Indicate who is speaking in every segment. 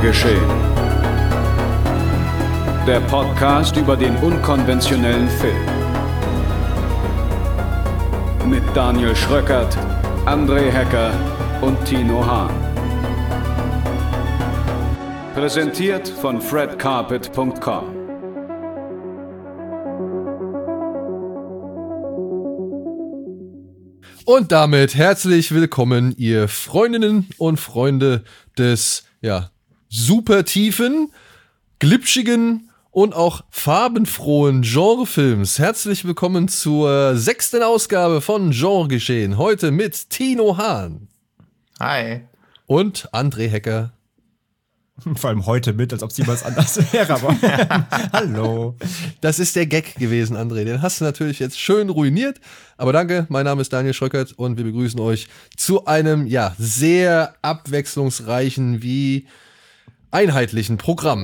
Speaker 1: geschehen. Der Podcast über den unkonventionellen Film. Mit Daniel Schröckert, André Hecker und Tino Hahn. Präsentiert von fredcarpet.com.
Speaker 2: Und damit herzlich willkommen, ihr Freundinnen und Freunde des, super tiefen, glitschigen und auch farbenfrohen Genrefilms. Herzlich willkommen zur 6. Ausgabe von Genregeschehen. Heute mit Tino Hahn.
Speaker 3: Hi.
Speaker 2: Und André Hecker.
Speaker 4: Vor allem heute mit, als ob es jemals anders wäre, aber hallo.
Speaker 2: Das ist der Gag gewesen, André. Den hast du natürlich jetzt schön ruiniert. Aber danke, mein Name ist Daniel Schröckert und wir begrüßen euch zu einem, sehr abwechslungsreichen wie einheitlichen Programm.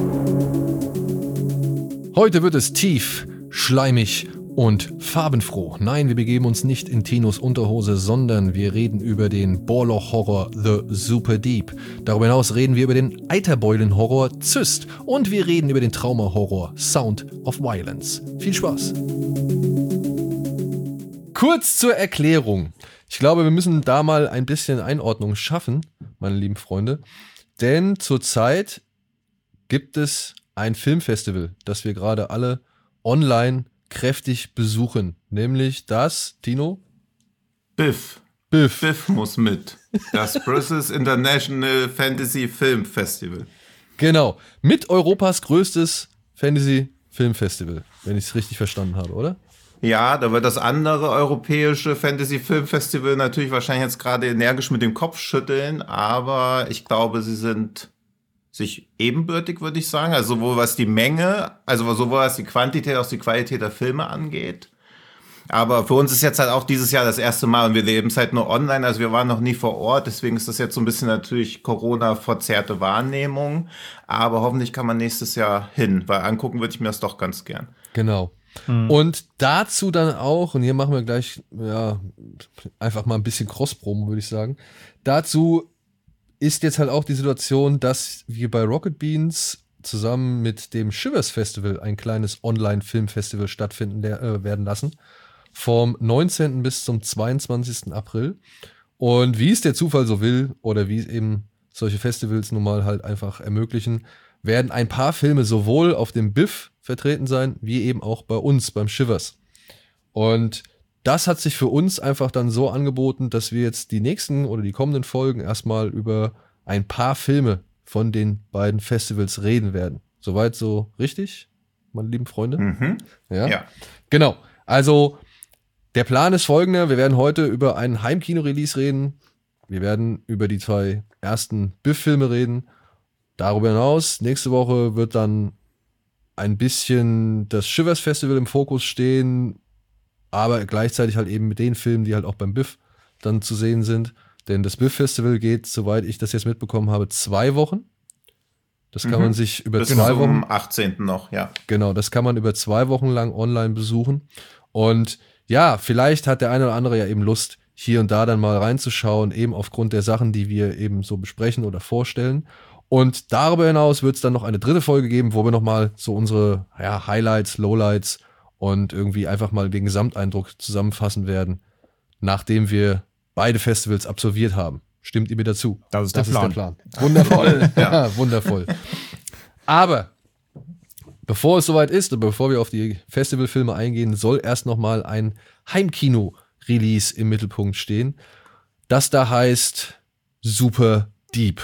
Speaker 2: Heute wird es tief, schleimig und farbenfroh. Nein, wir begeben uns nicht in Tinos Unterhose, sondern wir reden über den Bohrloch-Horror The Super Deep. Darüber hinaus reden wir über den Eiterbeulen-Horror Zyst und wir reden über den Trauma-Horror Sound of Violence. Viel Spaß! Kurz zur Erklärung. Ich glaube, wir müssen da mal ein bisschen Einordnung schaffen, meine lieben Freunde. Denn zurzeit gibt es ein Filmfestival, das wir gerade alle online kräftig besuchen. Nämlich das, Tino?
Speaker 3: Biff. Biff muss mit. Das Brussels International Fantasy Film Festival.
Speaker 2: Genau. Mit Europas größtes Fantasy Film Festival, wenn ich es richtig verstanden habe, oder?
Speaker 3: Ja, da wird das andere europäische Fantasy Film Festival natürlich wahrscheinlich jetzt gerade energisch mit dem Kopf schütteln, aber ich glaube, sie sind sich ebenbürtig, würde ich sagen. Also sowohl was die Menge, also sowohl was die Quantität als auch die Qualität der Filme angeht. Aber für uns ist jetzt halt auch dieses Jahr das erste Mal und wir leben es halt nur online. Also wir waren noch nie vor Ort, deswegen ist das jetzt so ein bisschen natürlich Corona-verzerrte Wahrnehmung. Aber hoffentlich kann man nächstes Jahr hin, weil angucken würde ich mir das doch ganz gern.
Speaker 2: Genau. Und dazu dann auch, und hier machen wir gleich einfach mal ein bisschen Cross-Promo, würde ich sagen. Dazu ist jetzt halt auch die Situation, dass wir bei Rocket Beans zusammen mit dem Shivers Festival ein kleines Online-Filmfestival stattfinden werden lassen. Vom 19. bis zum 22. April. Und wie es der Zufall so will, oder wie es eben solche Festivals nun mal halt einfach ermöglichen, werden ein paar Filme sowohl auf dem Biff vertreten sein, wie eben auch bei uns, beim Shivers. Und das hat sich für uns einfach dann so angeboten, dass wir jetzt die nächsten oder die kommenden Folgen erstmal über ein paar Filme von den beiden Festivals reden werden. Soweit so richtig, meine lieben Freunde?
Speaker 3: Mhm.
Speaker 2: Ja. Genau. Also der Plan ist folgender. Wir werden heute über einen Heimkino-Release reden. Wir werden über die 2 ersten Biff-Filme reden. Darüber hinaus, nächste Woche wird dann ein bisschen das Shivers Festival im Fokus stehen, aber gleichzeitig halt eben mit den Filmen, die halt auch beim Biff dann zu sehen sind. Denn das Biff Festival geht, soweit ich das jetzt mitbekommen habe, 2 Wochen. Das kann man sich über
Speaker 3: bis
Speaker 2: 2 Wochen...
Speaker 3: Bis zum 18. noch, ja.
Speaker 2: Genau, das kann man über 2 Wochen lang online besuchen. Und ja, vielleicht hat der eine oder andere ja eben Lust, hier und da dann mal reinzuschauen, eben aufgrund der Sachen, die wir eben so besprechen oder vorstellen. Und darüber hinaus wird es dann noch eine 3. Folge geben, wo wir nochmal so unsere Highlights, Lowlights und irgendwie einfach mal den Gesamteindruck zusammenfassen werden, nachdem wir beide Festivals absolviert haben. Stimmt ihr mir dazu?
Speaker 4: Das ist der Plan.
Speaker 2: Wundervoll. Ja, wundervoll. Aber bevor es soweit ist und bevor wir auf die Festivalfilme eingehen, soll erst nochmal ein Heimkino-Release im Mittelpunkt stehen. Das da heißt Super Deep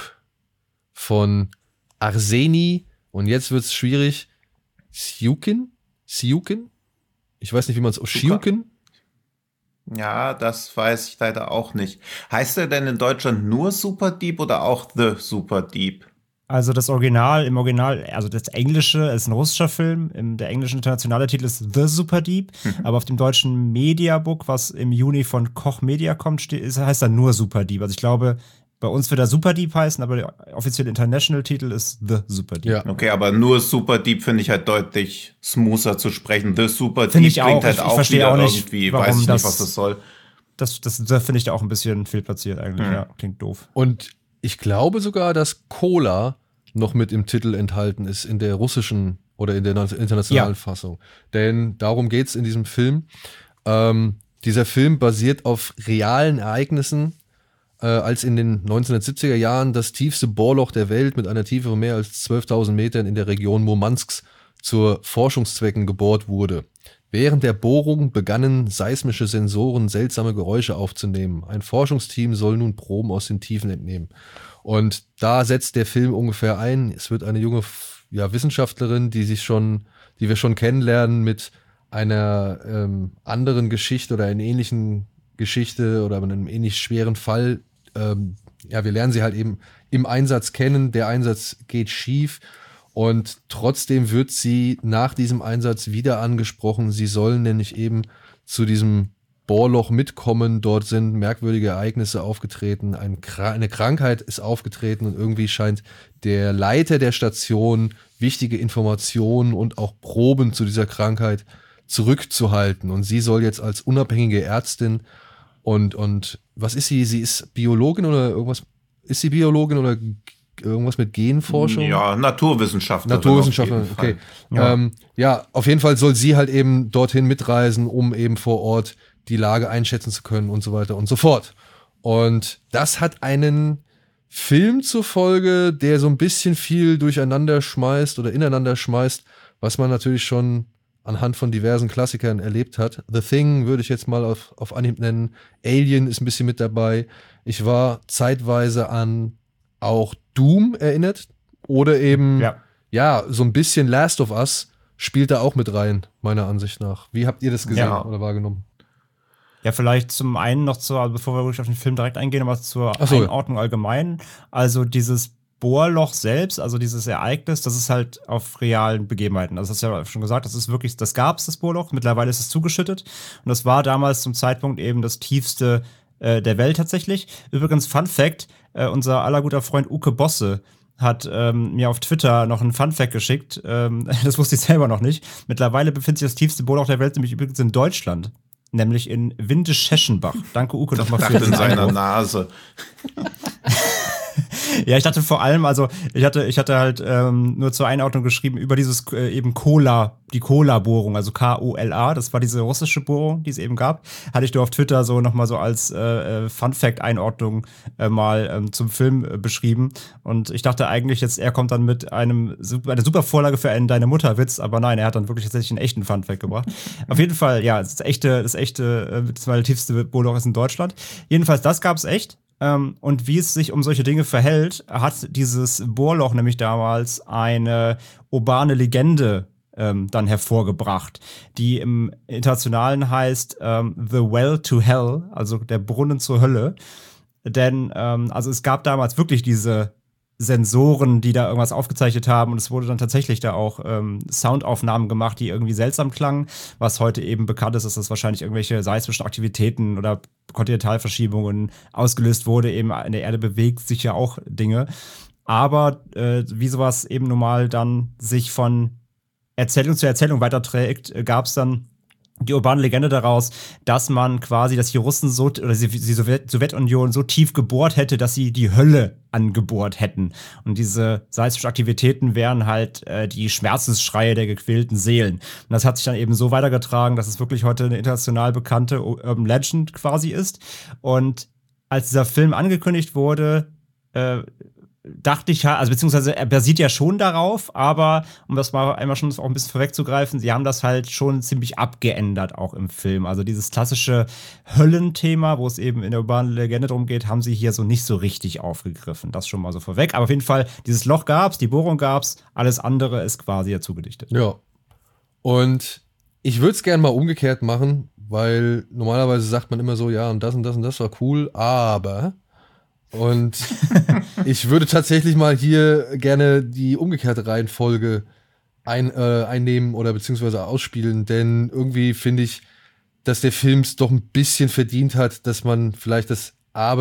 Speaker 2: von Arseni, und jetzt wird es schwierig, Siukin? Ich weiß nicht, wie man es Siukin?
Speaker 3: Ja, das weiß ich leider auch nicht. Heißt er denn in Deutschland nur Super Deep oder auch The Super Deep?
Speaker 4: Also im Original, also das Englische ist ein russischer Film, der englische internationale Titel ist The Super Deep, aber auf dem deutschen Mediabook, was im Juni von Koch Media kommt, heißt er nur Super Deep. Also ich glaube, bei uns wird er Super Deep heißen, aber der offizielle International-Titel ist The Super Deep.
Speaker 2: Ja.
Speaker 3: Okay, aber nur Super Deep finde ich halt deutlich smoother zu sprechen. The Super
Speaker 4: Find
Speaker 3: Deep
Speaker 4: ich
Speaker 3: klingt
Speaker 4: auch.
Speaker 3: halt
Speaker 4: Ich
Speaker 3: auch
Speaker 4: verstehe
Speaker 3: wieder
Speaker 4: auch nicht,
Speaker 3: irgendwie,
Speaker 4: warum
Speaker 3: weiß ich nicht,
Speaker 4: das-
Speaker 3: was das soll.
Speaker 4: Das finde ich da auch ein bisschen fehlplatziert eigentlich. Ja, klingt doof.
Speaker 2: Und ich glaube sogar, dass Cola noch mit im Titel enthalten ist, in der russischen oder in der internationalen Fassung. Denn darum geht's in diesem Film. Dieser Film basiert auf realen Ereignissen, als in den 1970er Jahren das tiefste Bohrloch der Welt mit einer Tiefe von mehr als 12.000 Metern in der Region Murmansks zur Forschungszwecken gebohrt wurde. Während der Bohrung begannen seismische Sensoren seltsame Geräusche aufzunehmen. Ein Forschungsteam soll nun Proben aus den Tiefen entnehmen. Und da setzt der Film ungefähr ein. Es wird eine junge Wissenschaftlerin, die wir schon kennenlernen, mit einer anderen Geschichte oder einer ähnlichen Geschichte oder einem ähnlich schweren Fall. Wir lernen sie halt eben im Einsatz kennen. Der Einsatz geht schief. Und trotzdem wird sie nach diesem Einsatz wieder angesprochen. Sie sollen nämlich eben zu diesem Bohrloch mitkommen. Dort sind merkwürdige Ereignisse aufgetreten. Eine Krankheit ist aufgetreten und irgendwie scheint der Leiter der Station wichtige Informationen und auch Proben zu dieser Krankheit zurückzuhalten. Und sie soll jetzt als unabhängige Ärztin und was ist sie? Sie ist Biologin oder irgendwas? Ist sie Biologin oder irgendwas mit Genforschung?
Speaker 3: Ja, Naturwissenschaftlerin.
Speaker 2: Naturwissenschaftlerin, okay. Auf jeden Fall soll sie halt eben dorthin mitreisen, um eben vor Ort die Lage einschätzen zu können und so weiter und so fort. Und das hat einen Film zur Folge, der so ein bisschen viel durcheinander schmeißt oder ineinander schmeißt, was man natürlich schon anhand von diversen Klassikern erlebt hat. The Thing würde ich jetzt mal auf Anhieb nennen. Alien ist ein bisschen mit dabei. Ich war zeitweise an auch Doom erinnert oder eben, so ein bisschen Last of Us spielt da auch mit rein, meiner Ansicht nach. Wie habt ihr das gesehen oder wahrgenommen?
Speaker 4: Ja, vielleicht zum einen noch bevor wir wirklich auf den Film direkt eingehen, aber zur Einordnung allgemein. Also dieses Bohrloch selbst, also dieses Ereignis, das ist halt auf realen Begebenheiten. Also das hast du ja schon gesagt, das ist wirklich, das gab's, das Bohrloch. Mittlerweile ist es zugeschüttet. Und das war damals zum Zeitpunkt eben das tiefste der Welt tatsächlich. Übrigens, Fun Fact, unser aller guter Freund Uke Bosse hat mir auf Twitter noch einen Fun Fact geschickt. Das wusste ich selber noch nicht. Mittlerweile befindet sich das tiefste Bohrloch der Welt nämlich übrigens in Deutschland. Nämlich in Windischeschenbach. Danke, Uke, nochmal für den
Speaker 3: in seiner Nase.
Speaker 4: Ja, ich dachte vor allem, also ich hatte halt nur zur Einordnung geschrieben über dieses eben die Kola-Bohrung, also K-O-L-A, das war diese russische Bohrung, die es eben gab, hatte ich nur auf Twitter so nochmal so als Fun-Fact-Einordnung mal zum Film beschrieben und ich dachte eigentlich jetzt, er kommt dann mit einer super Vorlage für einen Deine-Mutter-Witz, aber nein, er hat dann wirklich tatsächlich einen echten Fun-Fact gebracht. Auf jeden Fall, ja, das tiefste Bohrloch ist in Deutschland. Jedenfalls, das gab's echt. Und wie es sich um solche Dinge verhält, hat dieses Bohrloch nämlich damals eine urbane Legende dann hervorgebracht, die im Internationalen heißt The Well to Hell, also der Brunnen zur Hölle. Denn also es gab damals wirklich diese Sensoren, die da irgendwas aufgezeichnet haben und es wurde dann tatsächlich da auch Soundaufnahmen gemacht, die irgendwie seltsam klangen, was heute eben bekannt ist, dass das wahrscheinlich irgendwelche seismischen Aktivitäten oder Kontinentalverschiebungen ausgelöst wurde, eben in der Erde bewegt sich ja auch Dinge, aber wie sowas eben normal dann sich von Erzählung zu Erzählung weiterträgt, gab es dann die urbane Legende daraus, dass die Russen oder die Sowjetunion so tief gebohrt hätte, dass sie die Hölle angebohrt hätten. Und diese seismischen Aktivitäten wären halt die Schmerzensschreie der gequälten Seelen. Und das hat sich dann eben so weitergetragen, dass es wirklich heute eine international bekannte Urban Legend quasi ist. Und als dieser Film angekündigt wurde, dachte ich, also beziehungsweise er basiert ja schon darauf, aber um das mal einmal schon auch ein bisschen vorwegzugreifen, sie haben das halt schon ziemlich abgeändert auch im Film. Also dieses klassische Höllenthema, wo es eben in der urbanen Legende drum geht, haben sie hier so nicht so richtig aufgegriffen. Das schon mal so vorweg. Aber auf jeden Fall, dieses Loch gab's, die Bohrung gab's, alles andere ist quasi dazu gedichtet.
Speaker 2: Ja. Und ich würde es gerne mal umgekehrt machen, weil normalerweise sagt man immer so, ja, und das und das und das war cool, aber und ich würde tatsächlich mal hier gerne die umgekehrte Reihenfolge einnehmen oder beziehungsweise ausspielen, denn irgendwie finde ich, dass der Film es doch ein bisschen verdient hat, dass man vielleicht das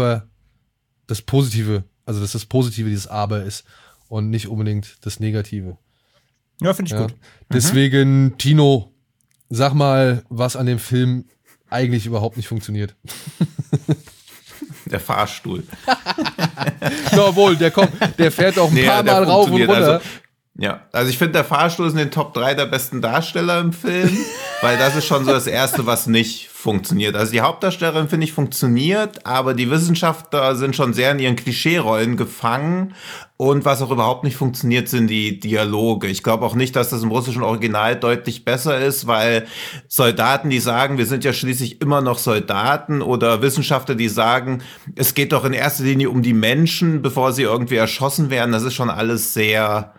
Speaker 2: Positive, also dass das Positive dieses Aber ist und nicht unbedingt das Negative.
Speaker 4: Ja, finde ich gut.
Speaker 2: Deswegen, Tino, sag mal, was an dem Film eigentlich überhaupt nicht funktioniert.
Speaker 3: Der Fahrstuhl.
Speaker 2: Jawohl, der fährt auch ein paar Mal rauf und runter.
Speaker 3: Also ich finde, der Fahrstuhl ist in den Top 3 der besten Darsteller im Film, weil das ist schon so das Erste, was nicht funktioniert. Also die Hauptdarstellerin, finde ich, funktioniert, aber die Wissenschaftler sind schon sehr in ihren Klischee-Rollen gefangen. Und was auch überhaupt nicht funktioniert, sind die Dialoge. Ich glaube auch nicht, dass das im russischen Original deutlich besser ist, weil Soldaten, die sagen, wir sind ja schließlich immer noch Soldaten, oder Wissenschaftler, die sagen, es geht doch in erster Linie um die Menschen, bevor sie irgendwie erschossen werden. Das ist schon alles sehr,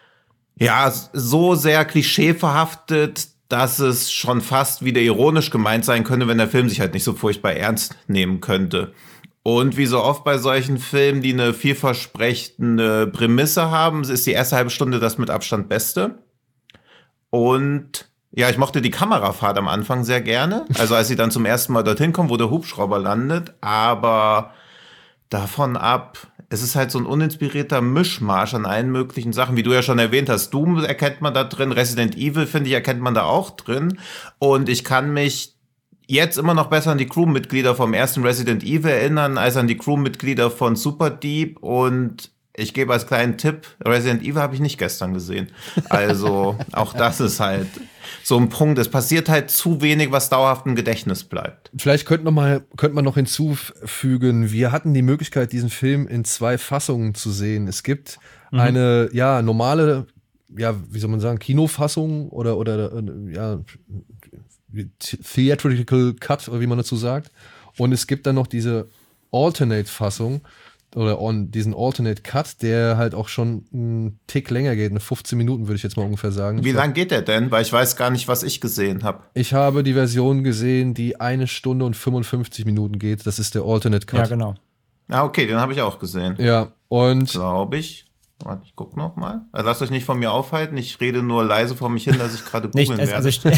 Speaker 3: so sehr klischeeverhaftet, dass es schon fast wieder ironisch gemeint sein könnte, wenn der Film sich halt nicht so furchtbar ernst nehmen könnte. Und wie so oft bei solchen Filmen, die eine vielversprechende Prämisse haben, ist die erste halbe Stunde das mit Abstand Beste. Und ich mochte die Kamerafahrt am Anfang sehr gerne. Also als sie dann zum ersten Mal dorthin kommen, wo der Hubschrauber landet. Aber davon ab, es ist halt so ein uninspirierter Mischmasch an allen möglichen Sachen. Wie du ja schon erwähnt hast, Doom erkennt man da drin, Resident Evil, finde ich, erkennt man da auch drin. Und ich kann mich jetzt immer noch besser an die Crewmitglieder vom ersten Resident Evil erinnern, als an die Crewmitglieder von Superdeep. Und ich gebe als kleinen Tipp, Resident Evil habe ich nicht gestern gesehen. Also auch das ist halt so ein Punkt. Es passiert halt zu wenig, was dauerhaft im Gedächtnis bleibt.
Speaker 2: Vielleicht könnte man noch hinzufügen, wir hatten die Möglichkeit, diesen Film in 2 Fassungen zu sehen. Es gibt eine normale, wie soll man sagen, Kinofassung oder Theatrical Cut, oder wie man dazu sagt. Und es gibt dann noch diese Alternate-Fassung oder diesen Alternate Cut, der halt auch schon einen Tick länger geht, 15 Minuten würde ich jetzt mal ungefähr sagen.
Speaker 3: Wie lang geht der denn? Weil ich weiß gar nicht, was ich gesehen habe.
Speaker 2: Ich habe die Version gesehen, die 1 Stunde und 55 Minuten geht. Das ist der Alternate Cut.
Speaker 4: Ja, genau.
Speaker 3: Okay, den habe ich auch gesehen.
Speaker 2: Ja, und
Speaker 3: glaube ich. Warte, ich guck noch mal. Also lasst euch nicht von mir aufhalten. Ich rede nur leise vor mich hin, dass ich gerade googeln werde.
Speaker 4: Also ich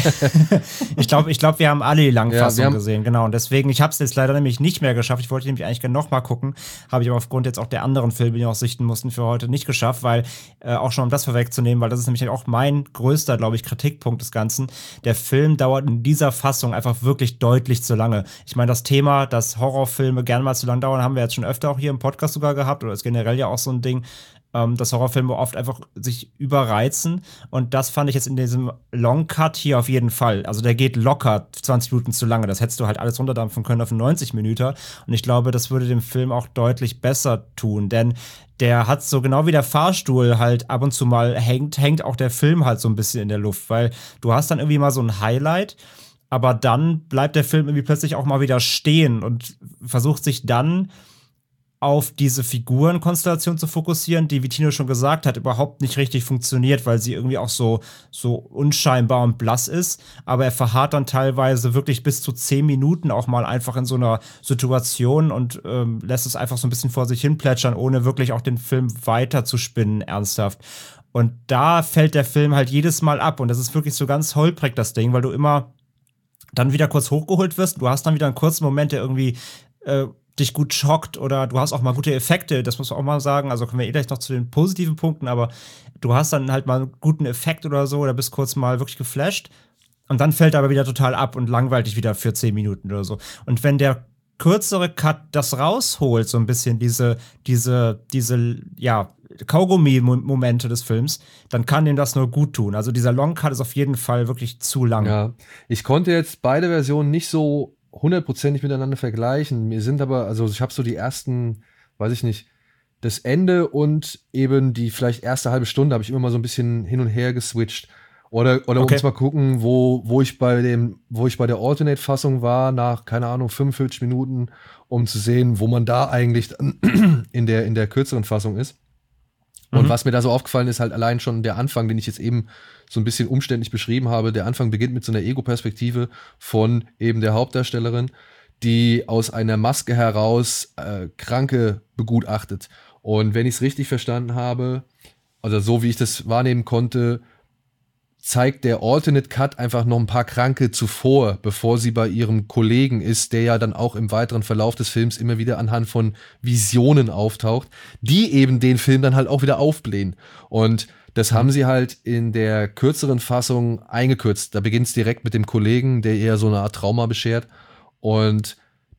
Speaker 4: glaube, wir haben alle die Langfassung gesehen, genau. Und deswegen, ich habe es jetzt leider nämlich nicht mehr geschafft. Ich wollte nämlich eigentlich gerne noch mal gucken. Habe ich aber aufgrund jetzt auch der anderen Filme, die wir auch sichten mussten, für heute nicht geschafft, weil auch schon um das vorwegzunehmen, weil das ist nämlich auch mein größter, glaube ich, Kritikpunkt des Ganzen. Der Film dauert in dieser Fassung einfach wirklich deutlich zu lange. Ich meine, das Thema, dass Horrorfilme gerne mal zu lang dauern, haben wir jetzt schon öfter auch hier im Podcast sogar gehabt, oder ist generell ja auch so ein Ding, dass Horrorfilme oft einfach sich überreizen. Und das fand ich jetzt in diesem Long Cut hier auf jeden Fall. Also der geht locker 20 Minuten zu lange. Das hättest du halt alles runterdampfen können auf 90 Minuten. Und ich glaube, das würde dem Film auch deutlich besser tun. Denn der hat so genau wie der Fahrstuhl halt ab und zu mal hängt auch der Film halt so ein bisschen in der Luft. Weil du hast dann irgendwie mal so ein Highlight, aber dann bleibt der Film irgendwie plötzlich auch mal wieder stehen und versucht sich dann auf diese Figurenkonstellation zu fokussieren, die, wie Tino schon gesagt hat, überhaupt nicht richtig funktioniert, weil sie irgendwie auch so unscheinbar und blass ist. Aber er verharrt dann teilweise wirklich bis zu 10 Minuten auch mal einfach in so einer Situation und lässt es einfach so ein bisschen vor sich hin plätschern, ohne wirklich auch den Film weiter zu spinnen, ernsthaft. Und da fällt der Film halt jedes Mal ab. Und das ist wirklich so ganz holprig, das Ding, weil du immer dann wieder kurz hochgeholt wirst. Du hast dann wieder einen kurzen Moment, der irgendwie dich gut schockt, oder du hast auch mal gute Effekte, das muss man auch mal sagen, also kommen wir gleich noch zu den positiven Punkten, aber du hast dann halt mal einen guten Effekt oder so, oder bist kurz mal wirklich geflasht und dann fällt er aber wieder total ab und langweilt dich wieder für 10 Minuten oder so. Und wenn der kürzere Cut das rausholt, so ein bisschen diese Kaugummi-Momente des Films, dann kann dem das nur gut tun. Also dieser Long Cut ist auf jeden Fall wirklich zu lang.
Speaker 2: Ja, ich konnte jetzt beide Versionen nicht so 100% miteinander vergleichen. Mir sind aber, also ich habe so die ersten, weiß ich nicht, das Ende und eben die vielleicht erste halbe Stunde habe ich immer mal so ein bisschen hin und her geswitcht. Oder okay, um mal gucken, wo ich bei der Alternate-Fassung war, nach, keine Ahnung, 45 Minuten, um zu sehen, wo man da eigentlich in der kürzeren Fassung ist. Und was mir da so aufgefallen ist, halt allein schon der Anfang, den ich jetzt eben so ein bisschen umständlich beschrieben habe. Der Anfang beginnt mit so einer Ego-Perspektive von eben der Hauptdarstellerin, die aus einer Maske heraus Kranke begutachtet. Und wenn ich es richtig verstanden habe, also so wie ich das wahrnehmen konnte, zeigt der Alternate Cut einfach noch ein paar Kranke zuvor, bevor sie bei ihrem Kollegen ist, der ja dann auch im weiteren Verlauf des Films immer wieder anhand von Visionen auftaucht, die eben den Film dann halt auch wieder aufblähen. Und das haben sie halt in der kürzeren Fassung eingekürzt. Da beginnt es direkt mit dem Kollegen, der eher so eine Art Trauma beschert. Und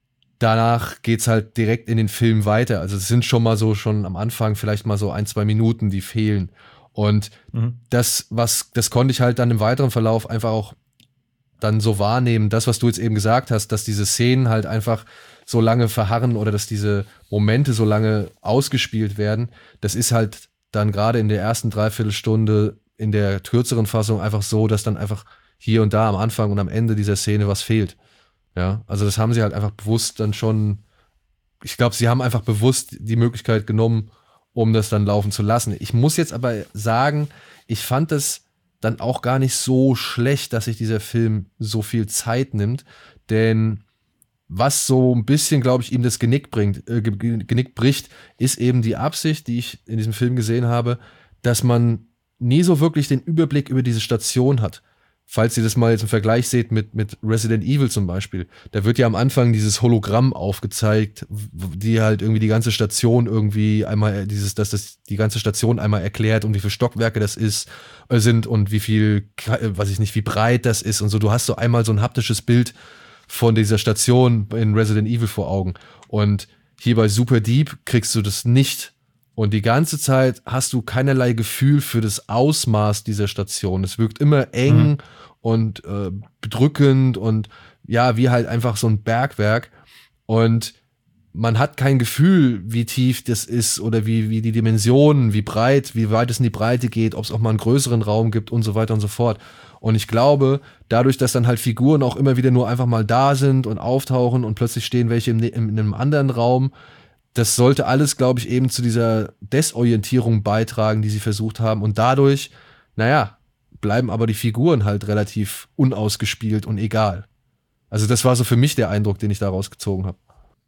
Speaker 2: danach geht's halt direkt in den Film weiter. Also es sind schon am Anfang vielleicht mal so 1-2 Minuten, die fehlen. Und das konnte ich halt dann im weiteren Verlauf einfach auch dann so wahrnehmen, das, was du jetzt eben gesagt hast, dass diese Szenen halt einfach so lange verharren oder dass diese Momente so lange ausgespielt werden, das ist halt dann gerade in der ersten Dreiviertelstunde in der kürzeren Fassung einfach so, dass dann einfach hier und da am Anfang und am Ende dieser Szene was fehlt. Ja, also das haben sie halt einfach bewusst dann schon, ich glaube, sie haben einfach bewusst die Möglichkeit genommen, um das dann laufen zu lassen. Ich muss jetzt aber sagen, ich fand das dann auch gar nicht so schlecht, dass sich dieser Film so viel Zeit nimmt, denn was so ein bisschen, glaube ich, ihm das Genick bricht, ist eben die Absicht, die ich in diesem Film gesehen habe, dass man nie so wirklich den Überblick über diese Station hat. Falls ihr das mal jetzt im Vergleich seht mit Resident Evil zum Beispiel, da wird ja am Anfang dieses Hologramm aufgezeigt, die halt irgendwie die ganze Station irgendwie einmal dass das die ganze Station einmal erklärt und wie viele Stockwerke das sind und wie viel, weiß ich nicht, wie breit das ist und so. Du hast so einmal so ein haptisches Bild von dieser Station in Resident Evil vor Augen. Und hier bei Super Deep kriegst du das nicht. Und die ganze Zeit hast du keinerlei Gefühl für das Ausmaß dieser Station. Es wirkt immer eng und bedrückend und ja, wie halt einfach so ein Bergwerk. Und man hat kein Gefühl, wie tief das ist oder wie die Dimensionen, wie weit es in die Breite geht, ob es auch mal einen größeren Raum gibt und so weiter und so fort. Und ich glaube, dadurch, dass dann halt Figuren auch immer wieder nur einfach mal da sind und auftauchen und plötzlich stehen welche in einem anderen Raum, das sollte alles, glaube ich, eben zu dieser Desorientierung beitragen, die sie versucht haben. Und dadurch, bleiben aber die Figuren halt relativ unausgespielt und egal. Also das war so für mich der Eindruck, den ich daraus gezogen habe.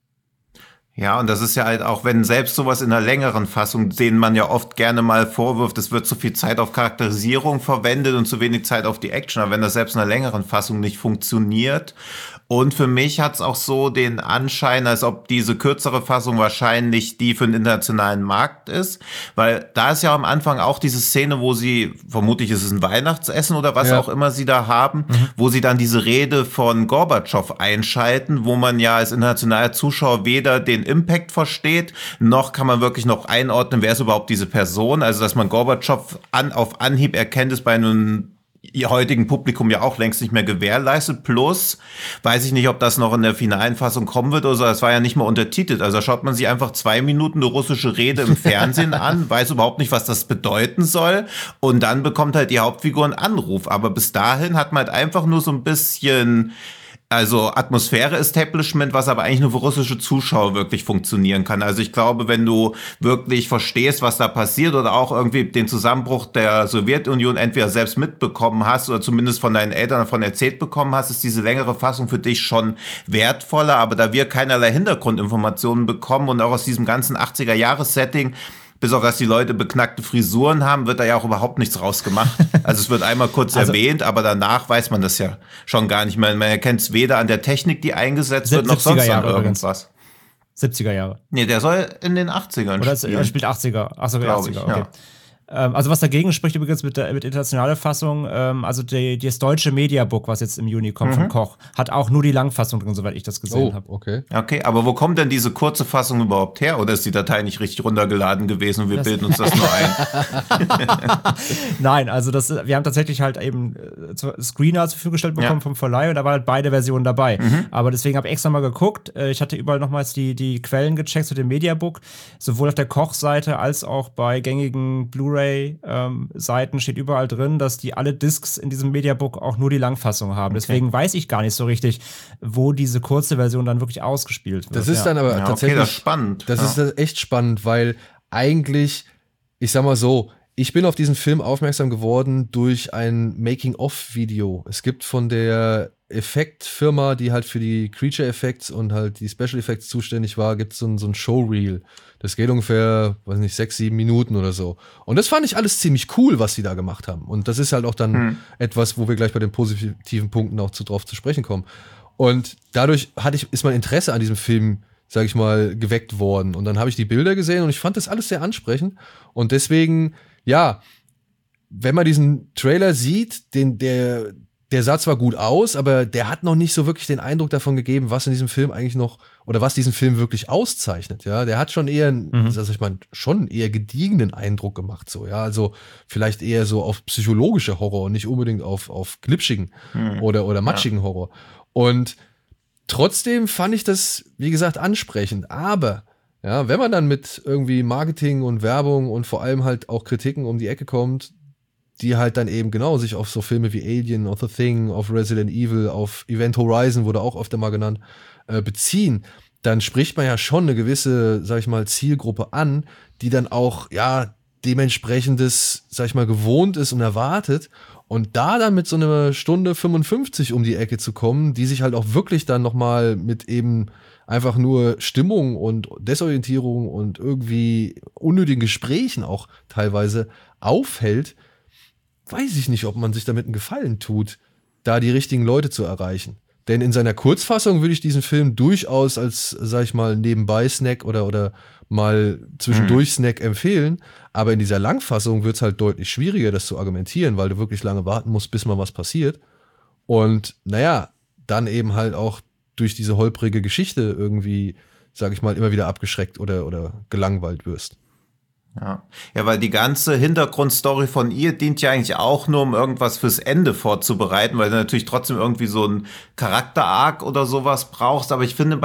Speaker 3: Ja, und das ist ja halt auch, wenn selbst sowas in einer längeren Fassung, denen man ja oft gerne mal vorwirft, es wird zu viel Zeit auf Charakterisierung verwendet und zu wenig Zeit auf die Action, aber wenn das selbst in einer längeren Fassung nicht funktioniert. Und für mich hat's auch so den Anschein, als ob diese kürzere Fassung wahrscheinlich die für den internationalen Markt ist, weil da ist ja am Anfang auch diese Szene, wo sie, vermutlich ist es ein Weihnachtsessen oder was auch immer sie da haben, wo sie dann diese Rede von Gorbatschow einschalten, wo man ja als internationaler Zuschauer weder den Impact versteht, noch kann man wirklich noch einordnen, wer ist überhaupt diese Person. Also, dass man Gorbatschow auf Anhieb erkennt, ist bei einem heutigen Publikum ja auch längst nicht mehr gewährleistet. Plus, weiß ich nicht, ob das noch in der finalen Fassung kommen wird oder so, das war ja nicht mal untertitelt. Also schaut man sich einfach 2 Minuten eine russische Rede im Fernsehen an, weiß überhaupt nicht, was das bedeuten soll und dann bekommt halt die Hauptfigur einen Anruf. Aber bis dahin hat man halt einfach nur so ein bisschen Atmosphäre-Establishment, was aber eigentlich nur für russische Zuschauer wirklich funktionieren kann. Also ich glaube, wenn du wirklich verstehst, was da passiert oder auch irgendwie den Zusammenbruch der Sowjetunion entweder selbst mitbekommen hast oder zumindest von deinen Eltern davon erzählt bekommen hast, ist diese längere Fassung für dich schon wertvoller. Aber da wir keinerlei Hintergrundinformationen bekommen und auch aus diesem ganzen 80er-Jahres-Setting, bis auch, dass die Leute beknackte Frisuren haben, wird da ja auch überhaupt nichts rausgemacht. Also es wird einmal kurz erwähnt, aber danach weiß man das ja schon gar nicht mehr. Man erkennt es weder an der Technik, die eingesetzt wird, noch sonst an irgendwas.
Speaker 4: 70er Jahre.
Speaker 3: Nee, der soll in den 80ern
Speaker 4: Oder
Speaker 3: spielen.
Speaker 4: Er spielt 80er. Achso, 80er, okay.
Speaker 3: Ja.
Speaker 4: Also was dagegen spricht übrigens mit internationaler Fassung, also das deutsche Mediabook, was jetzt im Juni kommt von Koch, hat auch nur die Langfassung drin, soweit ich das gesehen habe.
Speaker 2: Okay.
Speaker 3: Okay, aber wo kommt denn diese kurze Fassung überhaupt her? Oder ist die Datei nicht richtig runtergeladen gewesen und wir bilden uns das nur ein?
Speaker 4: Nein, also wir haben tatsächlich halt eben Screener zur Verfügung gestellt bekommen vom Verleih und da waren halt beide Versionen dabei. Aber deswegen habe ich extra mal geguckt. Ich hatte überall nochmals die Quellen gecheckt zu dem Mediabook, sowohl auf der Koch-Seite als auch bei gängigen Blu-ray-Seiten steht überall drin, dass die alle Discs in diesem Mediabook auch nur die Langfassung haben. Deswegen weiß ich gar nicht so richtig, wo diese kurze Version dann wirklich ausgespielt wird.
Speaker 2: Das ist dann aber tatsächlich
Speaker 3: das ist spannend.
Speaker 2: Das ist echt spannend, weil eigentlich, ich sag mal so, ich bin auf diesen Film aufmerksam geworden durch ein Making-of-Video. Es gibt von der Effektfirma, die halt für die Creature Effects und halt die Special Effects zuständig war, gibt es so ein Showreel. Das geht ungefähr, weiß nicht, 6-7 Minuten oder so. Und das fand ich alles ziemlich cool, was sie da gemacht haben. Und das ist halt auch dann etwas, wo wir gleich bei den positiven Punkten auch drauf zu sprechen kommen. Und dadurch ist mein Interesse an diesem Film, sag ich mal, geweckt worden. Und dann habe ich die Bilder gesehen und ich fand das alles sehr ansprechend. Und deswegen, ja, wenn man diesen Trailer sieht, der sah zwar gut aus, aber der hat noch nicht so wirklich den Eindruck davon gegeben, was in diesem Film eigentlich noch, oder was diesen Film wirklich auszeichnet, ja. Der hat schon eher, schon eher gediegenen Eindruck gemacht, so, ja. Also vielleicht eher so auf psychologische Horror und nicht unbedingt auf glitschigen oder matschigen Horror. Und trotzdem fand ich das, wie gesagt, ansprechend. Aber, ja, wenn man dann mit irgendwie Marketing und Werbung und vor allem halt auch Kritiken um die Ecke kommt, die halt dann eben genau sich auf so Filme wie Alien, auf The Thing, auf Resident Evil, auf Event Horizon, wurde auch öfter mal genannt, beziehen, dann spricht man ja schon eine gewisse, sag ich mal, Zielgruppe an, die dann auch, ja, dementsprechendes, sag ich mal, gewohnt ist und erwartet. Und da dann mit so einer Stunde 55 um die Ecke zu kommen, die sich halt auch wirklich dann nochmal mit eben einfach nur Stimmung und Desorientierung und irgendwie unnötigen Gesprächen auch teilweise aufhält, weiß ich nicht, ob man sich damit einen Gefallen tut, da die richtigen Leute zu erreichen. Denn in seiner Kurzfassung würde ich diesen Film durchaus als, sag ich mal, Nebenbei-Snack oder mal zwischendurch-Snack empfehlen. Aber in dieser Langfassung wird es halt deutlich schwieriger, das zu argumentieren, weil du wirklich lange warten musst, bis mal was passiert. Und naja, dann eben halt auch durch diese holprige Geschichte irgendwie, sag ich mal, immer wieder abgeschreckt oder gelangweilt wirst.
Speaker 3: Ja, weil die ganze Hintergrundstory von ihr dient ja eigentlich auch nur, um irgendwas fürs Ende vorzubereiten, weil du natürlich trotzdem irgendwie so einen Charakter-Arc oder sowas brauchst. Aber ich finde,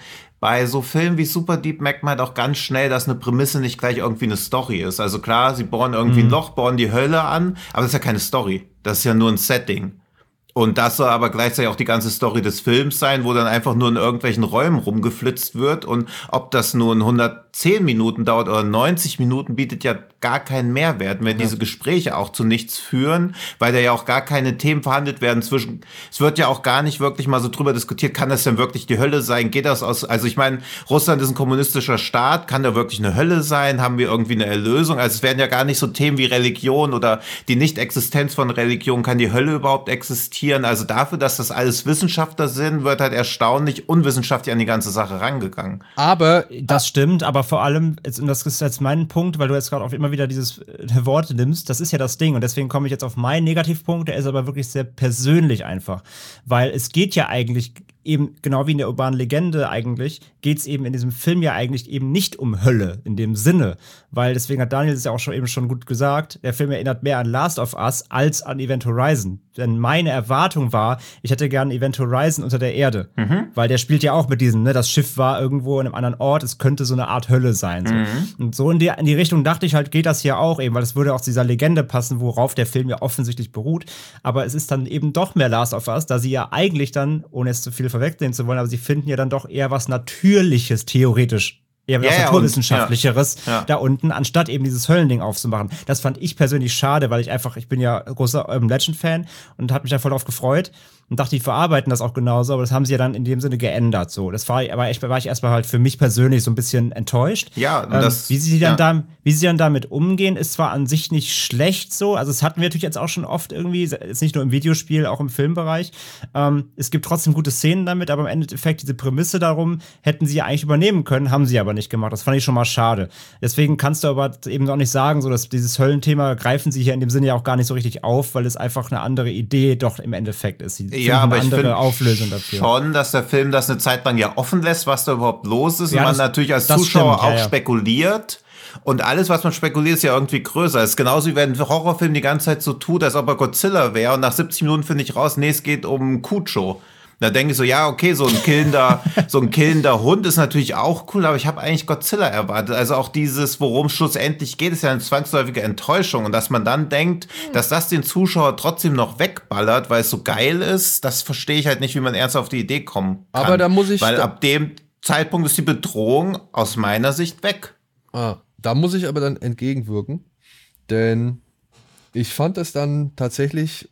Speaker 3: bei so Filmen wie Superdeep merkt man halt auch ganz schnell, dass eine Prämisse nicht gleich irgendwie eine Story ist. Also klar, sie bohren irgendwie ein Loch, bohren die Hölle an, aber das ist ja keine Story. Das ist ja nur ein Setting. Und das soll aber gleichzeitig auch die ganze Story des Films sein, wo dann einfach nur in irgendwelchen Räumen rumgeflitzt wird. Und ob das nur 110 Minuten dauert oder 90 Minuten, bietet ja gar keinen Mehrwert, wenn diese Gespräche auch zu nichts führen, weil da ja auch gar keine Themen verhandelt werden zwischen. Es wird ja auch gar nicht wirklich mal so drüber diskutiert, kann das denn wirklich die Hölle sein? Geht das aus? Also ich meine, Russland ist ein kommunistischer Staat, kann da wirklich eine Hölle sein? Haben wir irgendwie eine Erlösung? Also es werden ja gar nicht so Themen wie Religion oder die Nicht-Existenz von Religion, kann die Hölle überhaupt existieren? Also dafür, dass das alles Wissenschaftler sind, wird halt erstaunlich unwissenschaftlich an die ganze Sache rangegangen.
Speaker 4: Aber das stimmt, aber vor allem, und das ist jetzt mein Punkt, weil du jetzt gerade auch immer wieder dieses Wort nimmst, das ist ja das Ding und deswegen komme ich jetzt auf meinen Negativpunkt, der ist aber wirklich sehr persönlich einfach, weil es geht ja eigentlich eben, genau wie in der urbanen Legende eigentlich, geht es eben in diesem Film ja eigentlich eben nicht um Hölle in dem Sinne, weil deswegen hat Daniel es ja auch schon gut gesagt, der Film erinnert mehr an Last of Us als an Event Horizon, denn meine Erwartung war, ich hätte gerne Event Horizon unter der Erde, weil der spielt ja auch mit diesem, ne, das Schiff war irgendwo in einem anderen Ort, es könnte so eine Art Hölle sein. So. Und so in die Richtung dachte ich halt, geht das hier auch eben, weil es würde auch zu dieser Legende passen, worauf der Film ja offensichtlich beruht, aber es ist dann eben doch mehr Last of Us, da sie ja eigentlich dann, ohne jetzt zu viel vorwegnehmen zu wollen, aber sie finden ja dann doch eher was Natürliches, theoretisch. Eher was Naturwissenschaftlicheres da unten, anstatt eben dieses Höllending aufzumachen. Das fand ich persönlich schade, weil ich bin ja großer Urban Legend-Fan und habe mich da voll drauf gefreut und dachte, die verarbeiten das auch genauso, aber das haben sie ja dann in dem Sinne geändert. So, das war ich erstmal halt für mich persönlich so ein bisschen enttäuscht.
Speaker 3: Ja,
Speaker 4: wie sie dann damit umgehen, ist zwar an sich nicht schlecht so, also das hatten wir natürlich jetzt auch schon oft irgendwie, jetzt nicht nur im Videospiel, auch im Filmbereich. Es gibt trotzdem gute Szenen damit, aber im Endeffekt diese Prämisse darum hätten sie ja eigentlich übernehmen können, haben sie aber nicht gemacht. Das fand ich schon mal schade. Deswegen kannst du aber eben auch nicht sagen, so dass dieses Höllenthema greifen sie hier in dem Sinne ja auch gar nicht so richtig auf, weil es einfach eine andere Idee doch im Endeffekt ist.
Speaker 3: Ja, aber ich finde
Speaker 4: Auflösung dafür.
Speaker 3: Schon, dass der Film das eine Zeit lang ja offen lässt, was da überhaupt los ist.
Speaker 4: Ja,
Speaker 3: und man natürlich als Zuschauer
Speaker 4: stimmt,
Speaker 3: auch spekuliert. Und alles, was man spekuliert, ist ja irgendwie größer. Es ist genauso wie wenn ein Horrorfilm die ganze Zeit so tut, als ob er Godzilla wäre. Und nach 70 Minuten finde ich raus, nee, es geht um Cujo. Da denke ich so, ja, okay, so ein killender Hund ist natürlich auch cool, aber ich habe eigentlich Godzilla erwartet. Also auch dieses, worum es schlussendlich geht, ist ja eine zwangsläufige Enttäuschung. Und dass man dann denkt, dass das den Zuschauer trotzdem noch wegballert, weil es so geil ist, das verstehe ich halt nicht, wie man ernst auf die Idee kommen kann.
Speaker 2: Aber da muss ich...
Speaker 3: Weil ab dem Zeitpunkt ist die Bedrohung aus meiner Sicht weg.
Speaker 2: Da muss ich aber dann entgegenwirken, denn ich fand das dann tatsächlich...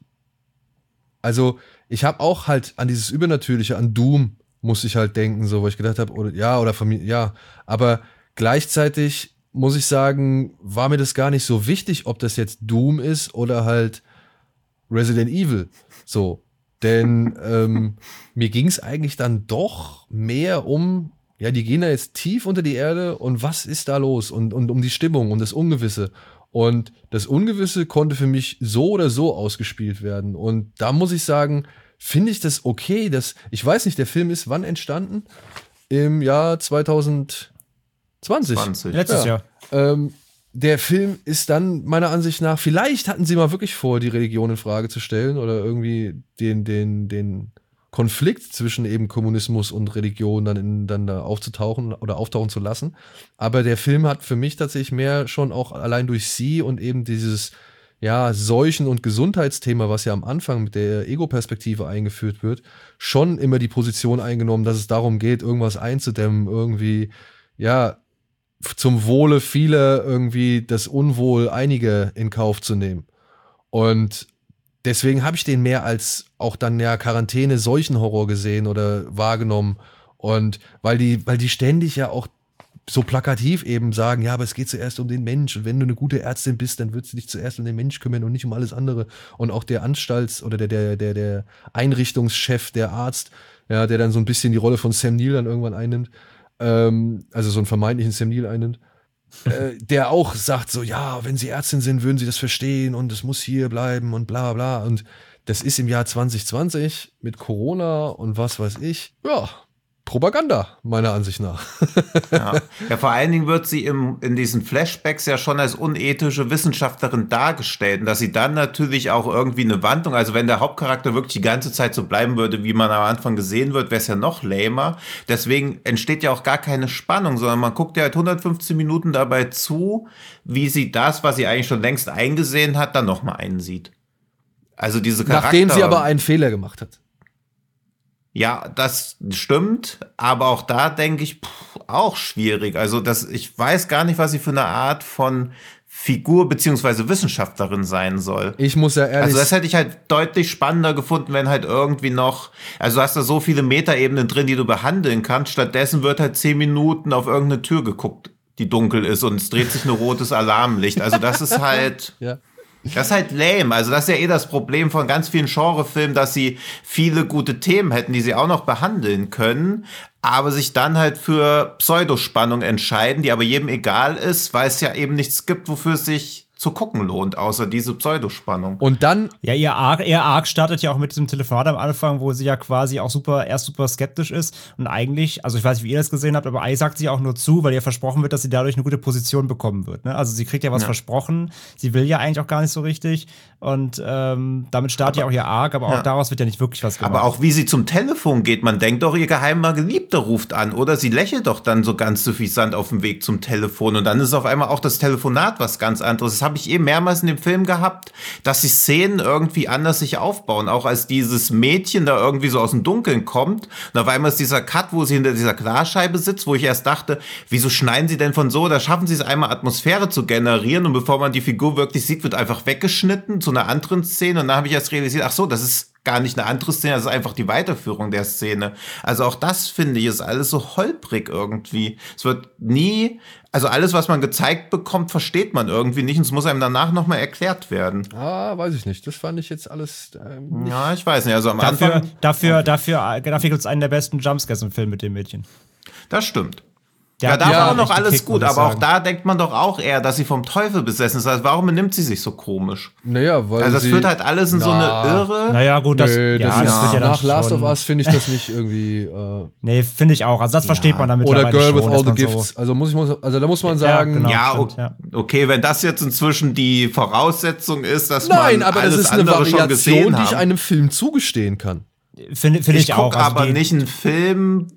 Speaker 2: Also, ich habe auch halt an dieses Übernatürliche, an Doom, muss ich halt denken, so, wo ich gedacht habe, oder von mir, ja. Aber gleichzeitig muss ich sagen, war mir das gar nicht so wichtig, ob das jetzt Doom ist oder halt Resident Evil. So. Denn mir ging es eigentlich dann doch mehr um, ja, die gehen da jetzt tief unter die Erde und was ist da los? Und um die Stimmung und das Ungewisse. Und das Ungewisse konnte für mich so oder so ausgespielt werden. Und da muss ich sagen, finde ich das okay, ich weiß nicht, der Film ist wann entstanden? Im Jahr 2020.
Speaker 4: Letztes Jahr.
Speaker 2: Der Film ist dann meiner Ansicht nach, vielleicht hatten sie mal wirklich vor, die Religion in Frage zu stellen oder irgendwie den Konflikt zwischen eben Kommunismus und Religion dann da aufzutauchen oder auftauchen zu lassen. Aber der Film hat für mich tatsächlich mehr schon auch allein durch sie und eben dieses Seuchen- und Gesundheitsthema, was ja am Anfang mit der Ego-Perspektive eingeführt wird, schon immer die Position eingenommen, dass es darum geht, irgendwas einzudämmen, irgendwie, zum Wohle vieler irgendwie das Unwohl einiger in Kauf zu nehmen. Und deswegen habe ich den mehr als auch dann Quarantäne Seuchenhorror gesehen oder wahrgenommen. Und weil die ständig ja auch so plakativ eben sagen, ja, aber es geht zuerst um den Mensch. Und wenn du eine gute Ärztin bist, dann wird du dich zuerst um den Mensch kümmern und nicht um alles andere. Und auch der Anstalts- oder der Einrichtungschef, der Arzt, der dann so ein bisschen die Rolle von Sam Neill dann irgendwann einnimmt, also so einen vermeintlichen Sam Neill einnimmt, der auch sagt so, ja, wenn Sie Ärztin sind, würden Sie das verstehen und es muss hier bleiben und bla bla. Und das ist im Jahr 2020 mit Corona und was weiß ich, Propaganda, meiner Ansicht nach.
Speaker 3: Ja, vor allen Dingen wird sie in diesen Flashbacks ja schon als unethische Wissenschaftlerin dargestellt. Und dass sie dann natürlich auch irgendwie eine Wandlung, also wenn der Hauptcharakter wirklich die ganze Zeit so bleiben würde, wie man am Anfang gesehen wird, wäre es ja noch lamer. Deswegen entsteht ja auch gar keine Spannung, sondern man guckt ja halt 115 Minuten dabei zu, wie sie das, was sie eigentlich schon längst eingesehen hat, dann nochmal einsieht. Also diese Charakter...
Speaker 2: Nachdem sie aber einen Fehler gemacht hat.
Speaker 3: Ja, das stimmt, aber auch da denke ich, auch schwierig. Also ich weiß gar nicht, was sie für eine Art von Figur beziehungsweise Wissenschaftlerin sein soll.
Speaker 2: Ich muss ja ehrlich...
Speaker 3: Also das hätte ich halt deutlich spannender gefunden, wenn halt irgendwie noch... Also du hast da so viele Metaebenen drin, die du behandeln kannst. Stattdessen wird halt 10 Minuten auf irgendeine Tür geguckt, die dunkel ist und es dreht sich ein rotes Alarmlicht. Also das ist halt...
Speaker 2: Ja.
Speaker 3: Das ist halt lame. Also das ist ja das Problem von ganz vielen Genrefilmen, dass sie viele gute Themen hätten, die sie auch noch behandeln können, aber sich dann halt für Pseudospannung entscheiden, die aber jedem egal ist, weil es ja eben nichts gibt, wofür es sich zu gucken lohnt, außer diese Pseudospannung.
Speaker 2: Und dann...
Speaker 4: Ja, ihr Arc startet ja auch mit diesem Telefonat am Anfang, wo sie ja quasi auch erst super skeptisch ist und eigentlich, also ich weiß nicht, wie ihr das gesehen habt, aber eigentlich sagt sie auch nur zu, weil ihr versprochen wird, dass sie dadurch eine gute Position bekommen wird. Ne? Also sie kriegt ja was versprochen, sie will ja eigentlich auch gar nicht so richtig und damit startet ja auch ihr Arc, aber auch daraus wird ja nicht wirklich was gemacht.
Speaker 3: Aber auch wie sie zum Telefon geht, man denkt doch, ihr geheimer Geliebter ruft an, oder? Sie lächelt doch dann so ganz suffisant auf dem Weg zum Telefon und dann ist auf einmal auch das Telefonat was ganz anderes. Das habe ich eben mehrmals in dem Film gehabt, dass die Szenen irgendwie anders sich aufbauen. Auch als dieses Mädchen da irgendwie so aus dem Dunkeln kommt und auf einmal ist dieser Cut, wo sie hinter dieser Glasscheibe sitzt, wo ich erst dachte, wieso schneiden sie denn von so, da schaffen sie es einmal Atmosphäre zu generieren und bevor man die Figur wirklich sieht, wird einfach weggeschnitten zu einer anderen Szene und dann habe ich erst realisiert, ach so, das ist gar nicht eine andere Szene, das ist einfach die Weiterführung der Szene. Also auch das, finde ich, ist alles so holprig irgendwie. Es wird nie, also alles, was man gezeigt bekommt, versteht man irgendwie nicht und es muss einem danach nochmal erklärt werden.
Speaker 2: Weiß ich nicht. Das fand ich jetzt alles nicht.
Speaker 3: Ja, ich weiß nicht. Also am Anfang...
Speaker 4: Dafür gibt es einen der besten Jumpscares im Film mit dem Mädchen.
Speaker 3: Das stimmt.
Speaker 4: Ja,
Speaker 3: da war auch noch alles
Speaker 4: gekickt,
Speaker 3: gut, aber auch da denkt man doch auch eher, dass sie vom Teufel besessen ist. Also warum benimmt sie sich so komisch?
Speaker 2: Naja, weil
Speaker 3: also das führt halt alles in so eine Irre.
Speaker 4: Naja, gut, das wird ja dann
Speaker 2: nach Last
Speaker 4: schon.
Speaker 2: of Us finde ich das nicht irgendwie.
Speaker 4: Nee, finde ich auch. Also das versteht man damit.
Speaker 2: Oder Girl with All the Gifts. So. Also da muss man sagen.
Speaker 3: Ja, genau, okay, wenn das jetzt inzwischen die Voraussetzung ist, dass
Speaker 2: Nein,
Speaker 3: man
Speaker 2: aber
Speaker 3: alles
Speaker 2: das ist eine
Speaker 3: andere schon
Speaker 2: Variation,
Speaker 3: gesehen
Speaker 2: die ich
Speaker 3: haben.
Speaker 2: einem Film zugestehen kann.
Speaker 4: Finde ich auch.
Speaker 3: Ich gucke aber nicht einen Film.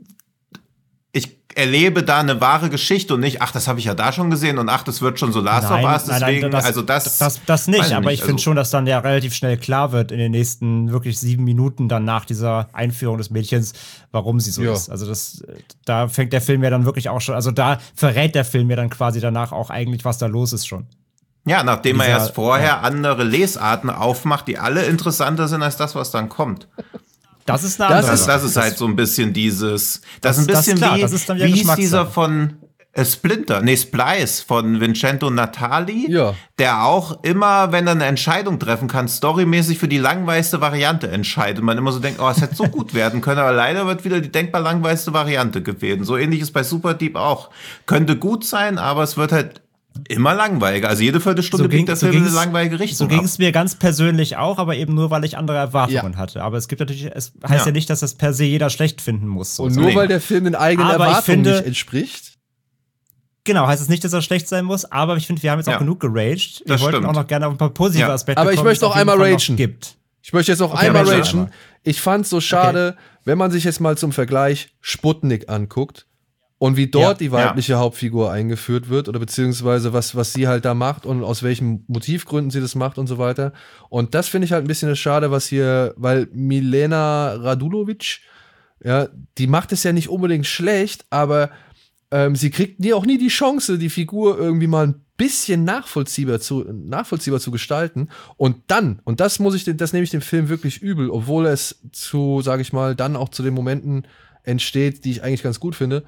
Speaker 3: Erlebe da eine wahre Geschichte und nicht, ach, das habe ich ja da schon gesehen und ach, das wird schon so Last of Us, deswegen,
Speaker 4: das nicht, aber ich finde schon, dass dann ja relativ schnell klar wird in den nächsten wirklich 7 Minuten dann nach dieser Einführung des Mädchens, warum sie so ist. Also da fängt der Film ja dann wirklich auch schon, also da verrät der Film ja dann quasi danach auch eigentlich, was da los ist schon.
Speaker 3: Ja, nachdem er erst vorher andere Lesarten aufmacht, die alle interessanter sind als das, was dann kommt.
Speaker 4: Das ist eine andere.
Speaker 3: Das ist halt so ein bisschen dieses, das ist ein bisschen wie hieß dieser von Splice von Vincenzo Natali, der auch immer, wenn er eine Entscheidung treffen kann, storymäßig für die langweiligste Variante entscheidet. Man immer so denkt, oh, es hätte so gut werden können, aber leider wird wieder die denkbar langweiligste Variante gewählt. So ähnlich ist bei Superdeep auch. Könnte gut sein, aber es wird halt immer langweiliger. Also jede Viertelstunde bringt der Film in eine langweilige Richtung.
Speaker 4: So ging es mir ganz persönlich auch, aber eben nur, weil ich andere Erwartungen hatte. Aber es gibt natürlich, es heißt ja nicht, dass das per se jeder schlecht finden muss.
Speaker 2: Und nur weil der Film den eigenen Erwartungen nicht entspricht.
Speaker 4: Genau, heißt es nicht, dass er schlecht sein muss, aber ich finde, wir haben jetzt auch genug geraged. Wir wollten auch noch gerne auf ein paar positive Aspekte kommen.
Speaker 2: Aber ich möchte auch einmal ragen. Ich möchte jetzt noch einmal ragen. Ich fand es so schade, wenn man sich jetzt mal zum Vergleich Sputnik anguckt und wie dort die weibliche Hauptfigur eingeführt wird oder beziehungsweise was sie halt da macht und aus welchen Motivgründen sie das macht und so weiter. Und das finde ich halt ein bisschen schade, was hier, weil Milena Radulovic, ja, die macht es ja nicht unbedingt schlecht, aber sie kriegt auch nie die Chance, die Figur irgendwie mal ein bisschen nachvollziehbar zu gestalten. Und das nehme ich dem Film wirklich übel, obwohl es sage ich mal, dann auch zu den Momenten entsteht, die ich eigentlich ganz gut finde.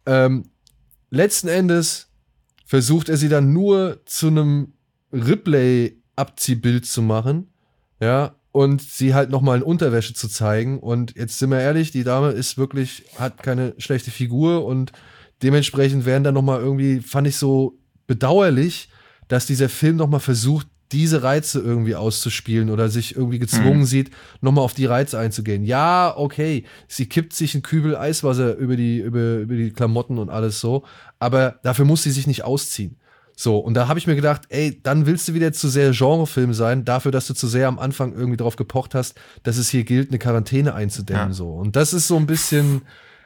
Speaker 2: Letzten Endes versucht er sie dann nur zu einem Ripley-Abziehbild zu machen, ja, und sie halt nochmal in Unterwäsche zu zeigen. Und jetzt sind wir ehrlich, die Dame hat keine schlechte Figur und dementsprechend werden dann nochmal irgendwie, fand ich so bedauerlich, dass dieser Film nochmal versucht, diese Reize irgendwie auszuspielen oder sich irgendwie gezwungen sieht, nochmal auf die Reize einzugehen. Ja, okay, sie kippt sich einen Kübel Eiswasser über die Klamotten und alles so, aber dafür muss sie sich nicht ausziehen. So, und da habe ich mir gedacht, ey, dann willst du wieder zu sehr Genrefilm sein, dafür, dass du zu sehr am Anfang irgendwie drauf gepocht hast, dass es hier gilt, eine Quarantäne einzudämmen. So. Und das ist so ein bisschen,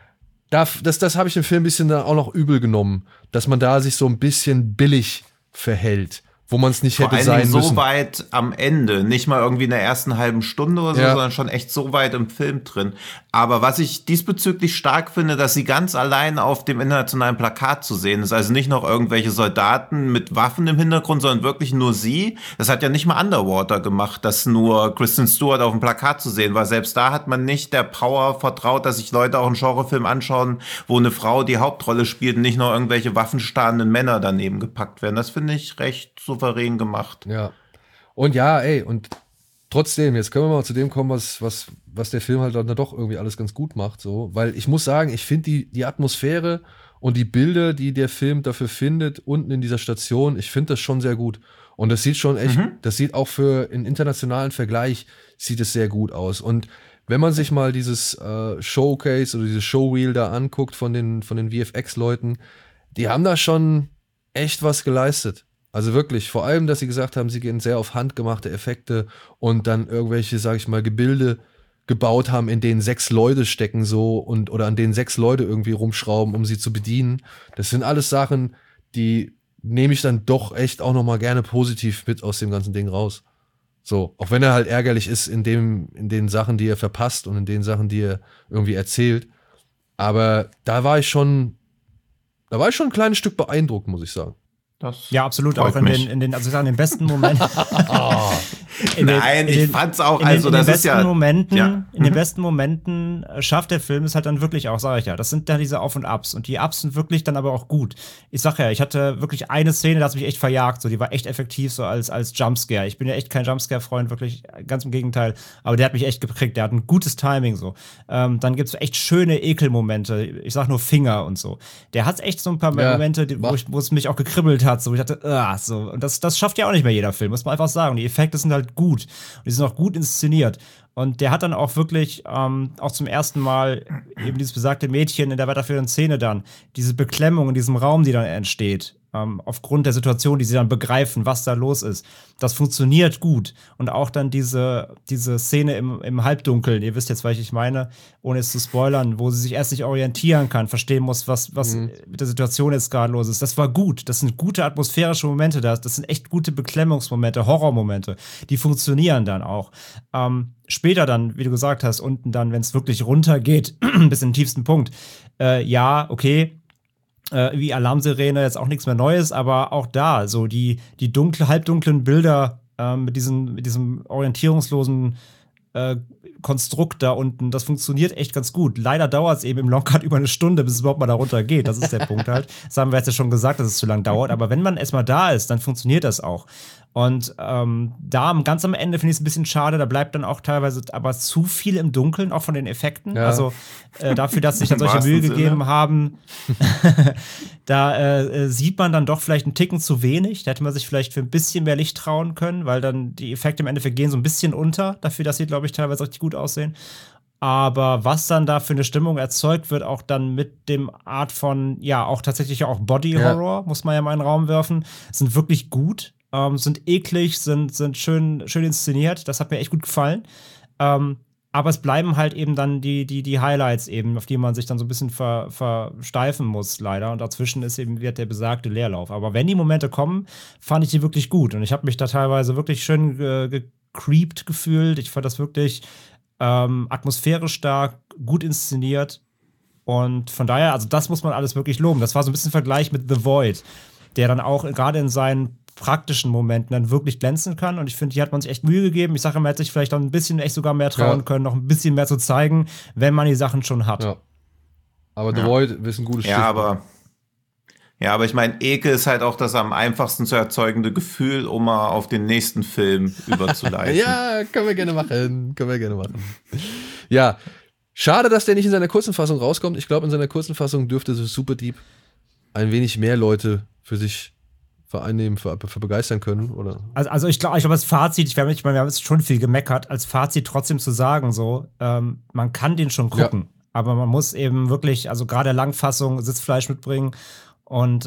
Speaker 2: das habe ich dem Film ein bisschen dann auch noch übel genommen, dass man da sich so ein bisschen billig verhält, wo man es nicht hätte sein müssen.
Speaker 3: So weit am Ende, nicht mal irgendwie in der ersten halben Stunde oder so, sondern schon echt so weit im Film drin. Aber was ich diesbezüglich stark finde, dass sie ganz allein auf dem internationalen Plakat zu sehen ist. Also nicht noch irgendwelche Soldaten mit Waffen im Hintergrund, sondern wirklich nur sie. Das hat ja nicht mal Underwater gemacht, dass nur Kristen Stewart auf dem Plakat zu sehen war. Selbst da hat man nicht der Power vertraut, dass sich Leute auch einen Genrefilm anschauen, wo eine Frau die Hauptrolle spielt und nicht noch irgendwelche waffenstarrenden Männer daneben gepackt werden. Das finde ich recht souverän gemacht.
Speaker 2: Ja. Und und trotzdem, jetzt können wir mal zu dem kommen, was der Film halt dann doch irgendwie alles ganz gut macht, so. Weil ich muss sagen, ich finde die Atmosphäre und die Bilder, die der Film dafür findet, unten in dieser Station, ich finde das schon sehr gut. Und das sieht schon echt, das sieht auch für einen internationalen Vergleich, sieht es sehr gut aus. Und wenn man sich mal dieses Showcase oder dieses Showreel da anguckt von den VFX-Leuten, die haben da schon echt was geleistet. Also wirklich, vor allem, dass sie gesagt haben, sie gehen sehr auf handgemachte Effekte und dann irgendwelche, sag ich mal, Gebilde gebaut haben, in denen 6 Leute stecken so oder an denen 6 Leute irgendwie rumschrauben, um sie zu bedienen. Das sind alles Sachen, die nehme ich dann doch echt auch nochmal gerne positiv mit aus dem ganzen Ding raus. So, auch wenn er halt ärgerlich ist in den Sachen, die er verpasst und in den Sachen, die er irgendwie erzählt. Aber da war ich schon ein kleines Stück beeindruckt, muss ich sagen.
Speaker 4: Ja, absolut, auch in den besten Momenten.
Speaker 3: Ich fand's auch, in
Speaker 4: den besten Momenten schafft der Film es halt dann wirklich auch, sage ich ja. Das sind dann diese Auf und Abs. Und die Ups sind wirklich dann aber auch gut. Ich sag ja, ich hatte wirklich eine Szene, da hat mich echt verjagt. So, die war echt effektiv, so als Jumpscare. Ich bin ja echt kein Jumpscare-Freund, wirklich, ganz im Gegenteil. Aber der hat mich echt geprägt. Der hat ein gutes Timing, so. Dann gibt's echt schöne Ekelmomente. Ich sag nur Finger und so. Der hat echt so ein paar Momente, wo es mich auch gekribbelt hat. So, ich dachte, so. Und das schafft ja auch nicht mehr jeder Film, muss man einfach sagen. Die Effekte sind halt gut. Und die sind auch gut inszeniert. Und der hat dann auch wirklich auch zum ersten Mal eben dieses besagte Mädchen in der weiterführenden Szene dann, diese Beklemmung in diesem Raum, die dann entsteht, aufgrund der Situation, die sie dann begreifen, was da los ist. Das funktioniert gut. Und auch dann diese Szene im Halbdunkeln, ihr wisst jetzt, was ich meine, ohne es zu spoilern, wo sie sich erst nicht orientieren kann, verstehen muss, was mit der Situation jetzt gerade los ist. Das war gut. Das sind gute atmosphärische Momente. Das sind echt gute Beklemmungsmomente, Horrormomente. Die funktionieren dann auch. Später dann, wie du gesagt hast, unten dann, wenn es wirklich runtergeht, bis in den tiefsten Punkt, okay, wie Alarmsirene, jetzt auch nichts mehr Neues, aber auch da, so die halbdunklen Bilder mit diesem orientierungslosen Konstrukt da unten, das funktioniert echt ganz gut. Leider dauert es eben im Longcut über eine Stunde, bis es überhaupt mal da runter geht. Das ist der Punkt halt. Das haben wir jetzt ja schon gesagt, dass es zu lang dauert, aber wenn man erstmal da ist, dann funktioniert das auch. Und ganz am Ende finde ich es ein bisschen schade, da bleibt dann auch teilweise aber zu viel im Dunkeln, auch von den Effekten. Ja. Also dafür, dass sich dann solche Mühe gegeben haben, Da sieht man dann doch vielleicht einen Ticken zu wenig. Da hätte man sich vielleicht für ein bisschen mehr Licht trauen können, weil dann die Effekte im Endeffekt gehen so ein bisschen unter, dafür, dass sie, glaube ich, teilweise richtig gut aussehen. Aber was dann da für eine Stimmung erzeugt wird, auch dann mit dem Art von, ja, auch tatsächlich auch Body-Horror, muss man ja mal in den Raum werfen, sind wirklich gut, sind eklig, sind schön inszeniert. Das hat mir echt gut gefallen. Aber es bleiben halt eben dann die Highlights eben, auf die man sich dann so ein bisschen versteifen muss, leider. Und dazwischen ist eben wieder der besagte Leerlauf. Aber wenn die Momente kommen, fand ich die wirklich gut. Und ich habe mich da teilweise wirklich schön gecreept gefühlt. Ich fand das wirklich atmosphärisch stark, gut inszeniert. Und von daher, also das muss man alles wirklich loben. Das war so ein bisschen Vergleich mit The Void, der dann auch gerade in seinen praktischen Momenten dann wirklich glänzen kann. Und ich finde, hier hat man sich echt Mühe gegeben. Ich sage, man hätte sich vielleicht dann ein bisschen echt sogar mehr trauen können, noch ein bisschen mehr zu zeigen, wenn man die Sachen schon hat.
Speaker 2: Ja. Aber The Void ist ein gutes Stichwort.
Speaker 3: Aber ich meine, Ekel ist halt auch das am einfachsten zu erzeugende Gefühl, um mal auf den nächsten Film überzuleiten.
Speaker 2: Ja, können wir gerne machen. Ja, schade, dass der nicht in seiner kurzen Fassung rauskommt. Ich glaube, in seiner kurzen Fassung dürfte so Superdeep ein wenig mehr Leute für sich vereinnehmen, für begeistern können, oder?
Speaker 4: Also ich glaube, das Fazit, wir haben jetzt schon viel gemeckert, als Fazit trotzdem zu sagen, so, man kann den schon gucken, aber man muss eben wirklich, also gerade der Langfassung, Sitzfleisch mitbringen. Und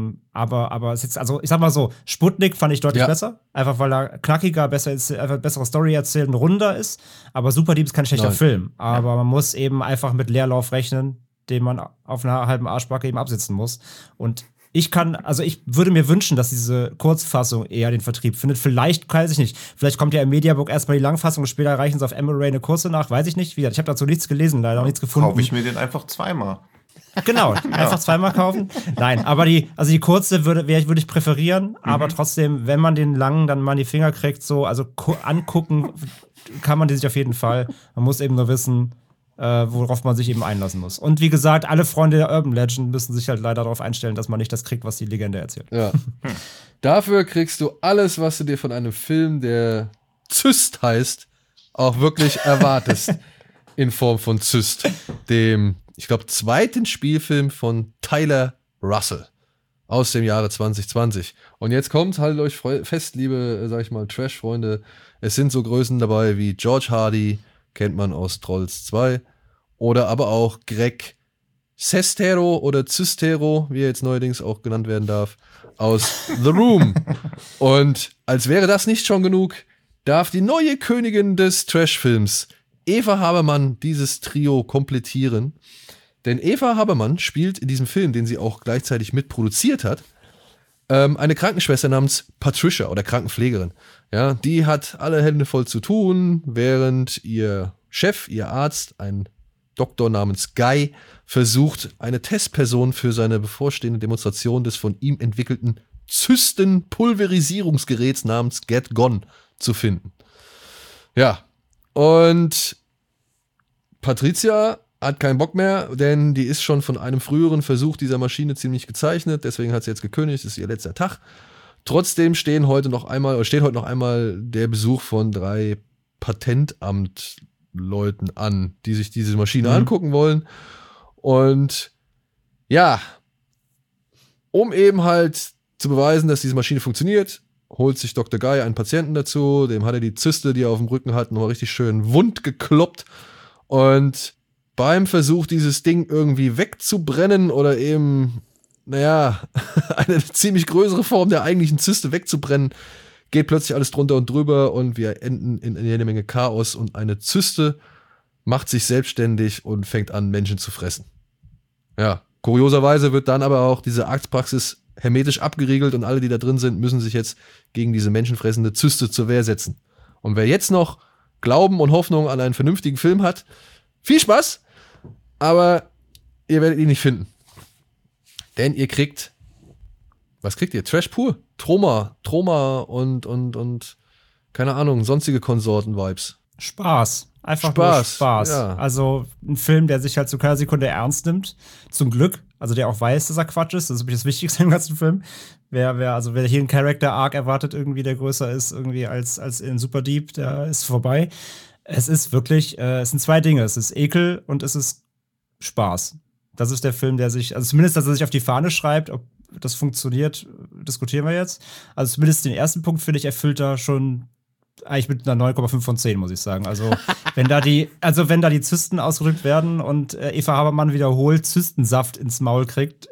Speaker 4: aber es ist, also ich sag mal so, Sputnik fand ich deutlich besser, einfach weil er knackiger, bessere Story erzählt und runder ist. Aber Superdeep ist kein schlechter Film. Aber man muss eben einfach mit Leerlauf rechnen, den man auf einer halben Arschbacke eben absitzen muss. Und ich würde mir wünschen, dass diese Kurzfassung eher den Vertrieb findet. Vielleicht, weiß ich nicht, vielleicht kommt ja im Mediabook erstmal die Langfassung und später erreichen sie auf Emery eine kurze nach, weiß ich nicht. Ich habe dazu nichts gelesen, leider auch nichts gefunden.
Speaker 3: Kaufe ich mir den einfach zweimal.
Speaker 4: Genau, einfach zweimal kaufen. Nein, aber die kurze würde ich präferieren, aber trotzdem, wenn man den langen dann mal in die Finger kriegt, so, also angucken kann man die sich auf jeden Fall. Man muss eben nur wissen, worauf man sich eben einlassen muss. Und wie gesagt, alle Freunde der Urban Legend müssen sich halt leider darauf einstellen, dass man nicht das kriegt, was die Legende erzählt.
Speaker 2: Ja. Dafür kriegst du alles, was du dir von einem Film, der Zyst heißt, auch wirklich erwartest. In Form von Zyst, dem, ich glaube, zweiten Spielfilm von Tyler Russell aus dem Jahre 2020. Und jetzt kommt, haltet euch fest, liebe, sag ich mal, Trash-Freunde, es sind so Größen dabei wie George Hardy, kennt man aus Trolls 2, oder aber auch Greg Sestero oder Zystero, wie er jetzt neuerdings auch genannt werden darf, aus The Room. Und als wäre das nicht schon genug, darf die neue Königin des Trash-Films Eva Habermann dieses Trio komplettieren. Denn Eva Habermann spielt in diesem Film, den sie auch gleichzeitig mitproduziert hat, eine Krankenschwester namens Patricia oder Krankenpflegerin. Ja, die hat alle Hände voll zu tun, während ihr Chef, ihr Arzt, ein Doktor namens Guy, versucht, eine Testperson für seine bevorstehende Demonstration des von ihm entwickelten Zysten-Pulverisierungsgeräts namens Get Gone zu finden. Ja, und Patricia hat keinen Bock mehr, denn die ist schon von einem früheren Versuch dieser Maschine ziemlich gezeichnet, deswegen hat sie jetzt gekündigt, das ist ihr letzter Tag. Trotzdem steht heute noch einmal der Besuch von 3 Patentamtleuten an, die sich diese Maschine angucken wollen. Und ja, um eben halt zu beweisen, dass diese Maschine funktioniert, holt sich Dr. Guy einen Patienten dazu, dem hat er die Zyste, die er auf dem Rücken hat, nochmal richtig schön wund gekloppt. Und beim Versuch, dieses Ding irgendwie wegzubrennen oder eben, eine ziemlich größere Form der eigentlichen Zyste wegzubrennen, geht plötzlich alles drunter und drüber und wir enden in jede Menge Chaos und eine Zyste macht sich selbstständig und fängt an, Menschen zu fressen. Ja, kurioserweise wird dann aber auch diese Arztpraxis hermetisch abgeriegelt und alle, die da drin sind, müssen sich jetzt gegen diese menschenfressende Zyste zur Wehr setzen. Und wer jetzt noch Glauben und Hoffnung an einen vernünftigen Film hat, viel Spaß, aber ihr werdet ihn nicht finden. Denn ihr kriegt, was kriegt ihr? Trash pur? Troma und keine Ahnung, sonstige Konsorten-Vibes.
Speaker 4: Spaß. Einfach nur Spaß.
Speaker 2: Ja.
Speaker 4: Also ein Film, der sich halt zu keiner Sekunde ernst nimmt. Zum Glück. Also der auch weiß, dass er Quatsch ist. Das ist das Wichtigste im ganzen Film. Wer hier einen Character-Arc erwartet, irgendwie, der größer ist, irgendwie als in Superdeep, der ist vorbei. Es ist wirklich, es sind 2 Dinge. Es ist Ekel und es ist Spaß. Das ist der Film, der sich, also zumindest, dass er sich auf die Fahne schreibt, ob das funktioniert, diskutieren wir jetzt. Also zumindest den ersten Punkt, finde ich, erfüllt er schon eigentlich mit einer 9,5 von 10, muss ich sagen. Also wenn da die Zysten ausgedrückt werden und Eva Habermann wiederholt Zystensaft ins Maul kriegt,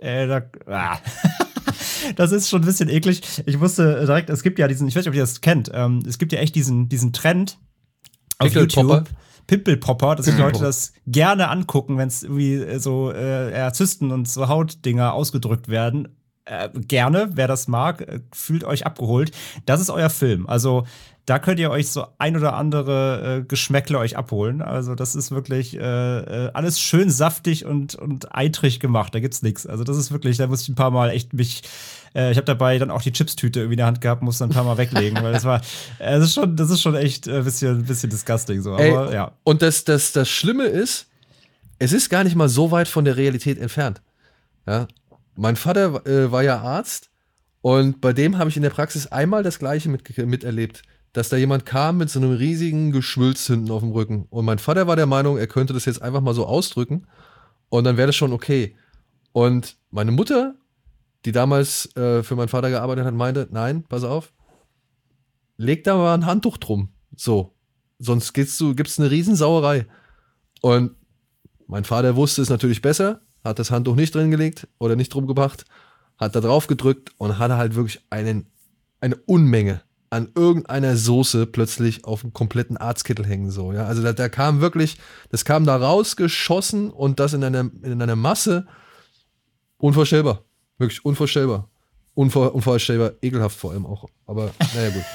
Speaker 4: das ist schon ein bisschen eklig. Ich wusste direkt, es gibt ja diesen, ich weiß nicht, ob ihr das kennt, es gibt ja echt diesen Trend auf YouTube. Pimpelpopper, dass sich Leute das gerne angucken, wenn es irgendwie so Zysten und so Hautdinger ausgedrückt werden. Gerne, wer das mag, fühlt euch abgeholt. Das ist euer Film. Also da könnt ihr euch so ein oder andere Geschmäckle euch abholen. Also das ist wirklich alles schön saftig und eitrig gemacht. Da gibt's nichts. Also das ist wirklich, da muss ich ein paar Mal echt mich ich habe dabei dann auch die Chipstüte irgendwie in der Hand gehabt, muss dann ein paar Mal weglegen, weil das ist schon echt ein bisschen disgusting so. Aber ja.
Speaker 2: Und das Schlimme ist, es ist gar nicht mal so weit von der Realität entfernt. Ja? Mein Vater war ja Arzt und bei dem habe ich in der Praxis einmal das Gleiche miterlebt, dass da jemand kam mit so einem riesigen Geschwülz hinten auf dem Rücken. Und mein Vater war der Meinung, er könnte das jetzt einfach mal so ausdrücken und dann wäre das schon okay. Und meine Mutter, die damals für meinen Vater gearbeitet hat, meinte, nein, pass auf, leg da mal ein Handtuch drum. So, sonst gibt's eine Riesensauerei. Und mein Vater wusste es natürlich besser, hat das Handtuch nicht drin gelegt oder nicht drum gebracht, hat da drauf gedrückt und hatte halt wirklich eine Unmenge an irgendeiner Soße plötzlich auf dem kompletten Arztkittel hängen. So, ja? Also da kam wirklich, das kam da rausgeschossen und das in einer Masse. Unvorstellbar. Wirklich unvorstellbar. Unvorstellbar, ekelhaft vor allem auch. Aber naja, gut.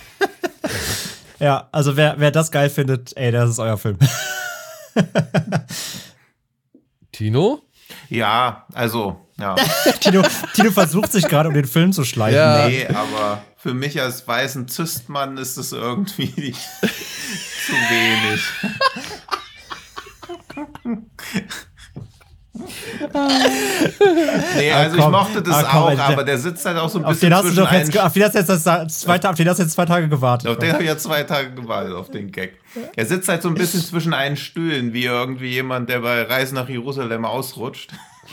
Speaker 4: Ja, also wer das geil findet, ey, das ist euer Film.
Speaker 2: Tino?
Speaker 3: Ja, also, ja.
Speaker 4: Tino versucht sich gerade um den Film zu schleichen.
Speaker 2: Ja.
Speaker 3: Nee, aber für mich als weißen Zystmann ist es irgendwie zu wenig. Nee, also ich mochte das auch, aber der sitzt halt auch so ein bisschen zwischen
Speaker 4: auf den hast du jetzt 2 Tage gewartet.
Speaker 3: Auf den habe ich ja 2 Tage gewartet, auf den Gag. Er sitzt halt so ein bisschen zwischen einen Stühlen, wie irgendwie jemand, der bei Reise nach Jerusalem ausrutscht.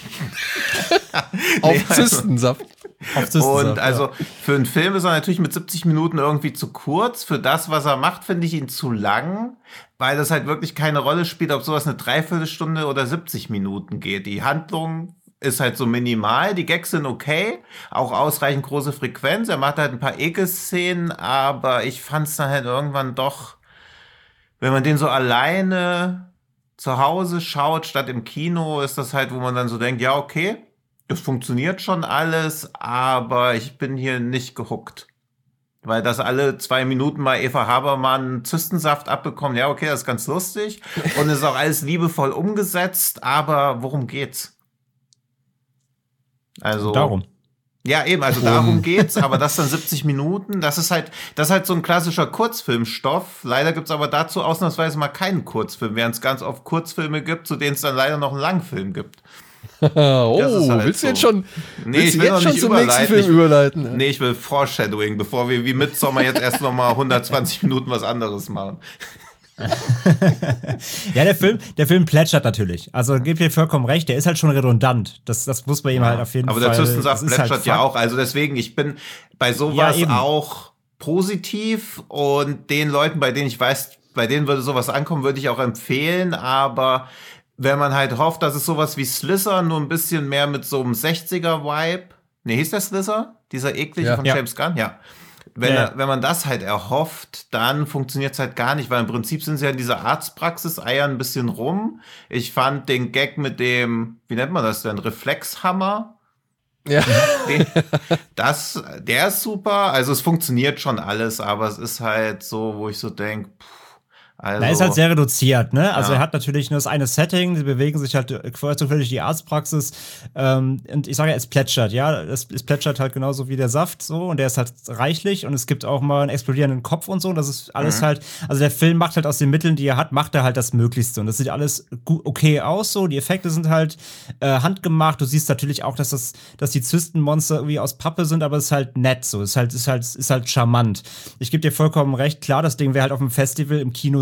Speaker 2: Auf Zystensaft.
Speaker 3: Und also für einen Film ist er natürlich mit 70 Minuten irgendwie zu kurz. Für das, was er macht, finde ich ihn zu lang, weil das halt wirklich keine Rolle spielt, ob sowas eine Dreiviertelstunde oder 70 Minuten geht. Die Handlung ist halt so minimal, die Gags sind okay, auch ausreichend große Frequenz. Er macht halt ein paar Ekelszenen, aber ich fand es dann halt irgendwann doch, wenn man den so alleine zu Hause schaut, statt im Kino, ist das halt, wo man dann so denkt, ja, okay, das funktioniert schon alles, aber ich bin hier nicht gehuckt. Weil das alle 2 Minuten mal Eva Habermann Zystensaft abbekommen, ja, okay, das ist ganz lustig. Und ist auch alles liebevoll umgesetzt, aber worum geht's? Also.
Speaker 4: Darum.
Speaker 3: Ja, eben, also darum geht's, aber das dann 70 Minuten, das ist halt so ein klassischer Kurzfilmstoff. Leider gibt's aber dazu ausnahmsweise mal keinen Kurzfilm, während es ganz oft Kurzfilme gibt, zu denen es dann leider noch einen Langfilm gibt.
Speaker 2: Halt willst du jetzt schon,
Speaker 3: ich will noch nicht
Speaker 2: zum nächsten Film überleiten?
Speaker 3: Nee, ich will Foreshadowing, bevor wir wie Midsommar jetzt erst noch mal 120 Minuten was anderes machen.
Speaker 4: Ja, der Film plätschert natürlich. Also gebt ihr vollkommen recht, der ist halt schon redundant. Das muss man ihm halt auf jeden Fall.
Speaker 3: Aber der Zystensaft plätschert halt ja auch. Also deswegen, ich bin bei sowas auch positiv und den Leuten, bei denen ich weiß, bei denen würde sowas ankommen, würde ich auch empfehlen. Aber wenn man halt hofft, dass es sowas wie Slither nur ein bisschen mehr mit so einem 60er-Vibe. Nee, hieß der Slither? Dieser eklige von James Gunn? Ja. Wenn man das halt erhofft, dann funktioniert es halt gar nicht, weil im Prinzip sind sie ja in dieser Arztpraxis, eiern ein bisschen rum. Ich fand den Gag mit dem, wie nennt man das denn, Reflexhammer?
Speaker 2: Ja.
Speaker 3: Der ist super. Also es funktioniert schon alles, aber es ist halt so, wo ich so denke,
Speaker 4: er ist halt sehr reduziert, ne? Also er hat natürlich nur das eine Setting, sie bewegen sich halt zufällig die Arztpraxis und ich sage ja, es plätschert, ja, es plätschert halt genauso wie der Saft so und der ist halt reichlich und es gibt auch mal einen explodierenden Kopf und so, das ist alles halt, also der Film macht halt aus den Mitteln, die er hat, macht er halt das Möglichste und das sieht alles okay aus so, die Effekte sind halt handgemacht, du siehst natürlich auch, dass die Zystenmonster irgendwie aus Pappe sind, aber es ist halt nett so, ist halt charmant. Ich gebe dir vollkommen recht, klar, das Ding wäre halt auf dem Festival im Kino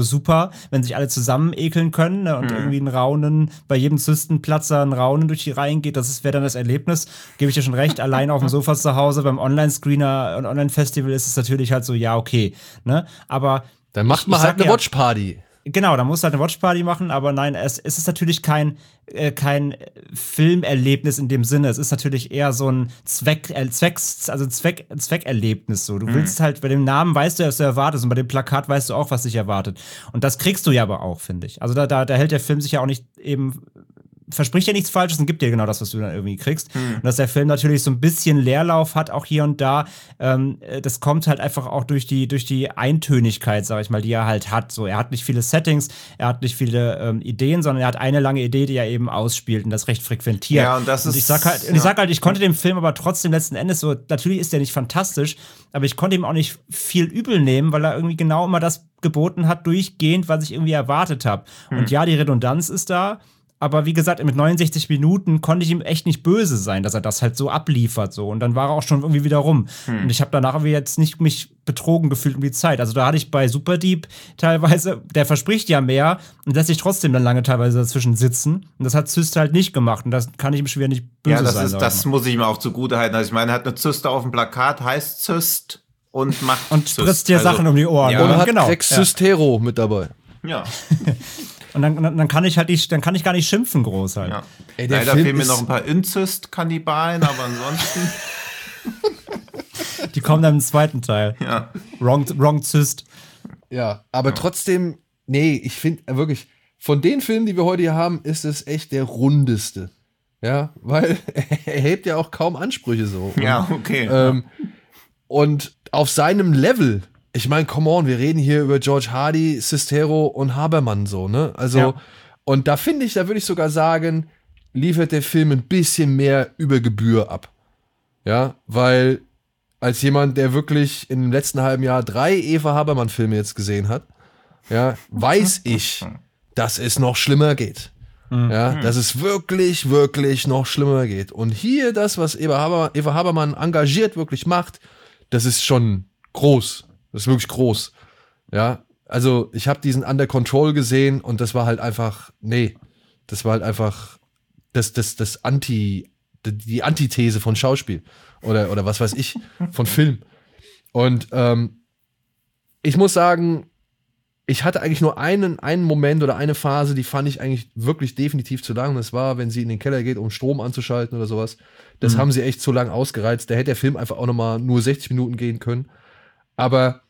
Speaker 4: nur super, wenn sich alle zusammen ekeln können, ne, und irgendwie ein Raunen, bei jedem Zystenplatzer ein Raunen durch die Reihen geht, das wäre dann das Erlebnis. Gebe ich dir schon recht, allein auf dem Sofa zu Hause, beim Online-Screener und Online-Festival ist es natürlich halt so, ja, okay, ne, aber
Speaker 2: Dann macht man halt eine Watchparty.
Speaker 4: Genau, da musst du halt eine Watchparty machen, aber nein, es ist natürlich kein Filmerlebnis in dem Sinne. Es ist natürlich eher so ein Zweckerlebnis. So. Du willst halt, bei dem Namen weißt du, was du erwartest, und bei dem Plakat weißt du auch, was dich erwartet. Und das kriegst du ja aber auch, finde ich. Also da hält der Film sich ja auch nicht eben, verspricht ja nichts Falsches und gibt dir genau das, was du dann irgendwie kriegst. Und dass der Film natürlich so ein bisschen Leerlauf hat, auch hier und da, das kommt halt einfach auch durch die Eintönigkeit, sag ich mal, die er halt hat. So, er hat nicht viele Settings, er hat nicht viele Ideen, sondern er hat eine lange Idee, die er eben ausspielt und das recht frequentiert.
Speaker 3: Ja, und das ist.
Speaker 4: Ich sag halt, ich konnte dem Film aber trotzdem letzten Endes so, natürlich ist der nicht fantastisch, aber ich konnte ihm auch nicht viel übel nehmen, weil er irgendwie genau immer das geboten hat, durchgehend, was ich irgendwie erwartet habe. Und ja, die Redundanz ist da. Aber wie gesagt, mit 69 Minuten konnte ich ihm echt nicht böse sein, dass er das halt so abliefert. So. Und dann war er auch schon irgendwie wieder rum. Und ich habe danach irgendwie jetzt nicht mich betrogen gefühlt um die Zeit. Also da hatte ich bei Superdeep teilweise, der verspricht ja mehr und lässt sich trotzdem dann lange teilweise dazwischen sitzen. Und das hat Zyst halt nicht gemacht. Und das kann ich ihm schon wieder nicht böse sein.
Speaker 3: Ja, das muss ich ihm auch zugute halten. Also ich meine, er hat eine Zyste auf dem Plakat, heißt Zyst und macht
Speaker 4: und spritzt dir Sachen um die Ohren.
Speaker 2: Ja. Und hat
Speaker 4: genau.
Speaker 2: Rexystero mit dabei.
Speaker 3: Ja.
Speaker 4: Und dann kann ich halt nicht, dann kann ich gar nicht schimpfen groß halt.
Speaker 3: Ja.
Speaker 2: Ey,
Speaker 3: Leider fehlen mir noch ein paar Inzest-Kannibalen, aber ansonsten.
Speaker 4: Die kommen dann im zweiten Teil.
Speaker 3: Ja.
Speaker 4: Wrong Zyst.
Speaker 2: Ja, aber trotzdem, nee, ich finde wirklich, von den Filmen, die wir heute hier haben, ist es echt der rundeste. Ja, weil er hebt ja auch kaum Ansprüche so.
Speaker 3: Ja, okay.
Speaker 2: Und auf seinem Level, ich meine, come on, wir reden hier über George Hardy, Sistero und Habermann so, ne? Also, und da finde ich, da würde ich sogar sagen, liefert der Film ein bisschen mehr über Gebühr ab. Ja, weil als jemand, der wirklich in dem letzten halben Jahr 3 Eva Habermann-Filme jetzt gesehen hat, ja, weiß ich, dass es noch schlimmer geht. Ja, dass es wirklich, wirklich noch schlimmer geht. Und hier das, was Eva Habermann engagiert wirklich macht, das ist schon groß. Das ist wirklich groß. Ja, also ich habe diesen Under Control gesehen und das war halt einfach, das war halt einfach die Antithese von Schauspiel oder was weiß ich, von Film. Und ich muss sagen, ich hatte eigentlich nur einen Moment oder eine Phase, die fand ich eigentlich wirklich definitiv zu lang. Das war, wenn sie in den Keller geht, um Strom anzuschalten oder sowas. Das haben sie echt zu lang ausgereizt. Da hätte der Film einfach auch nochmal nur 60 Minuten gehen können. Aber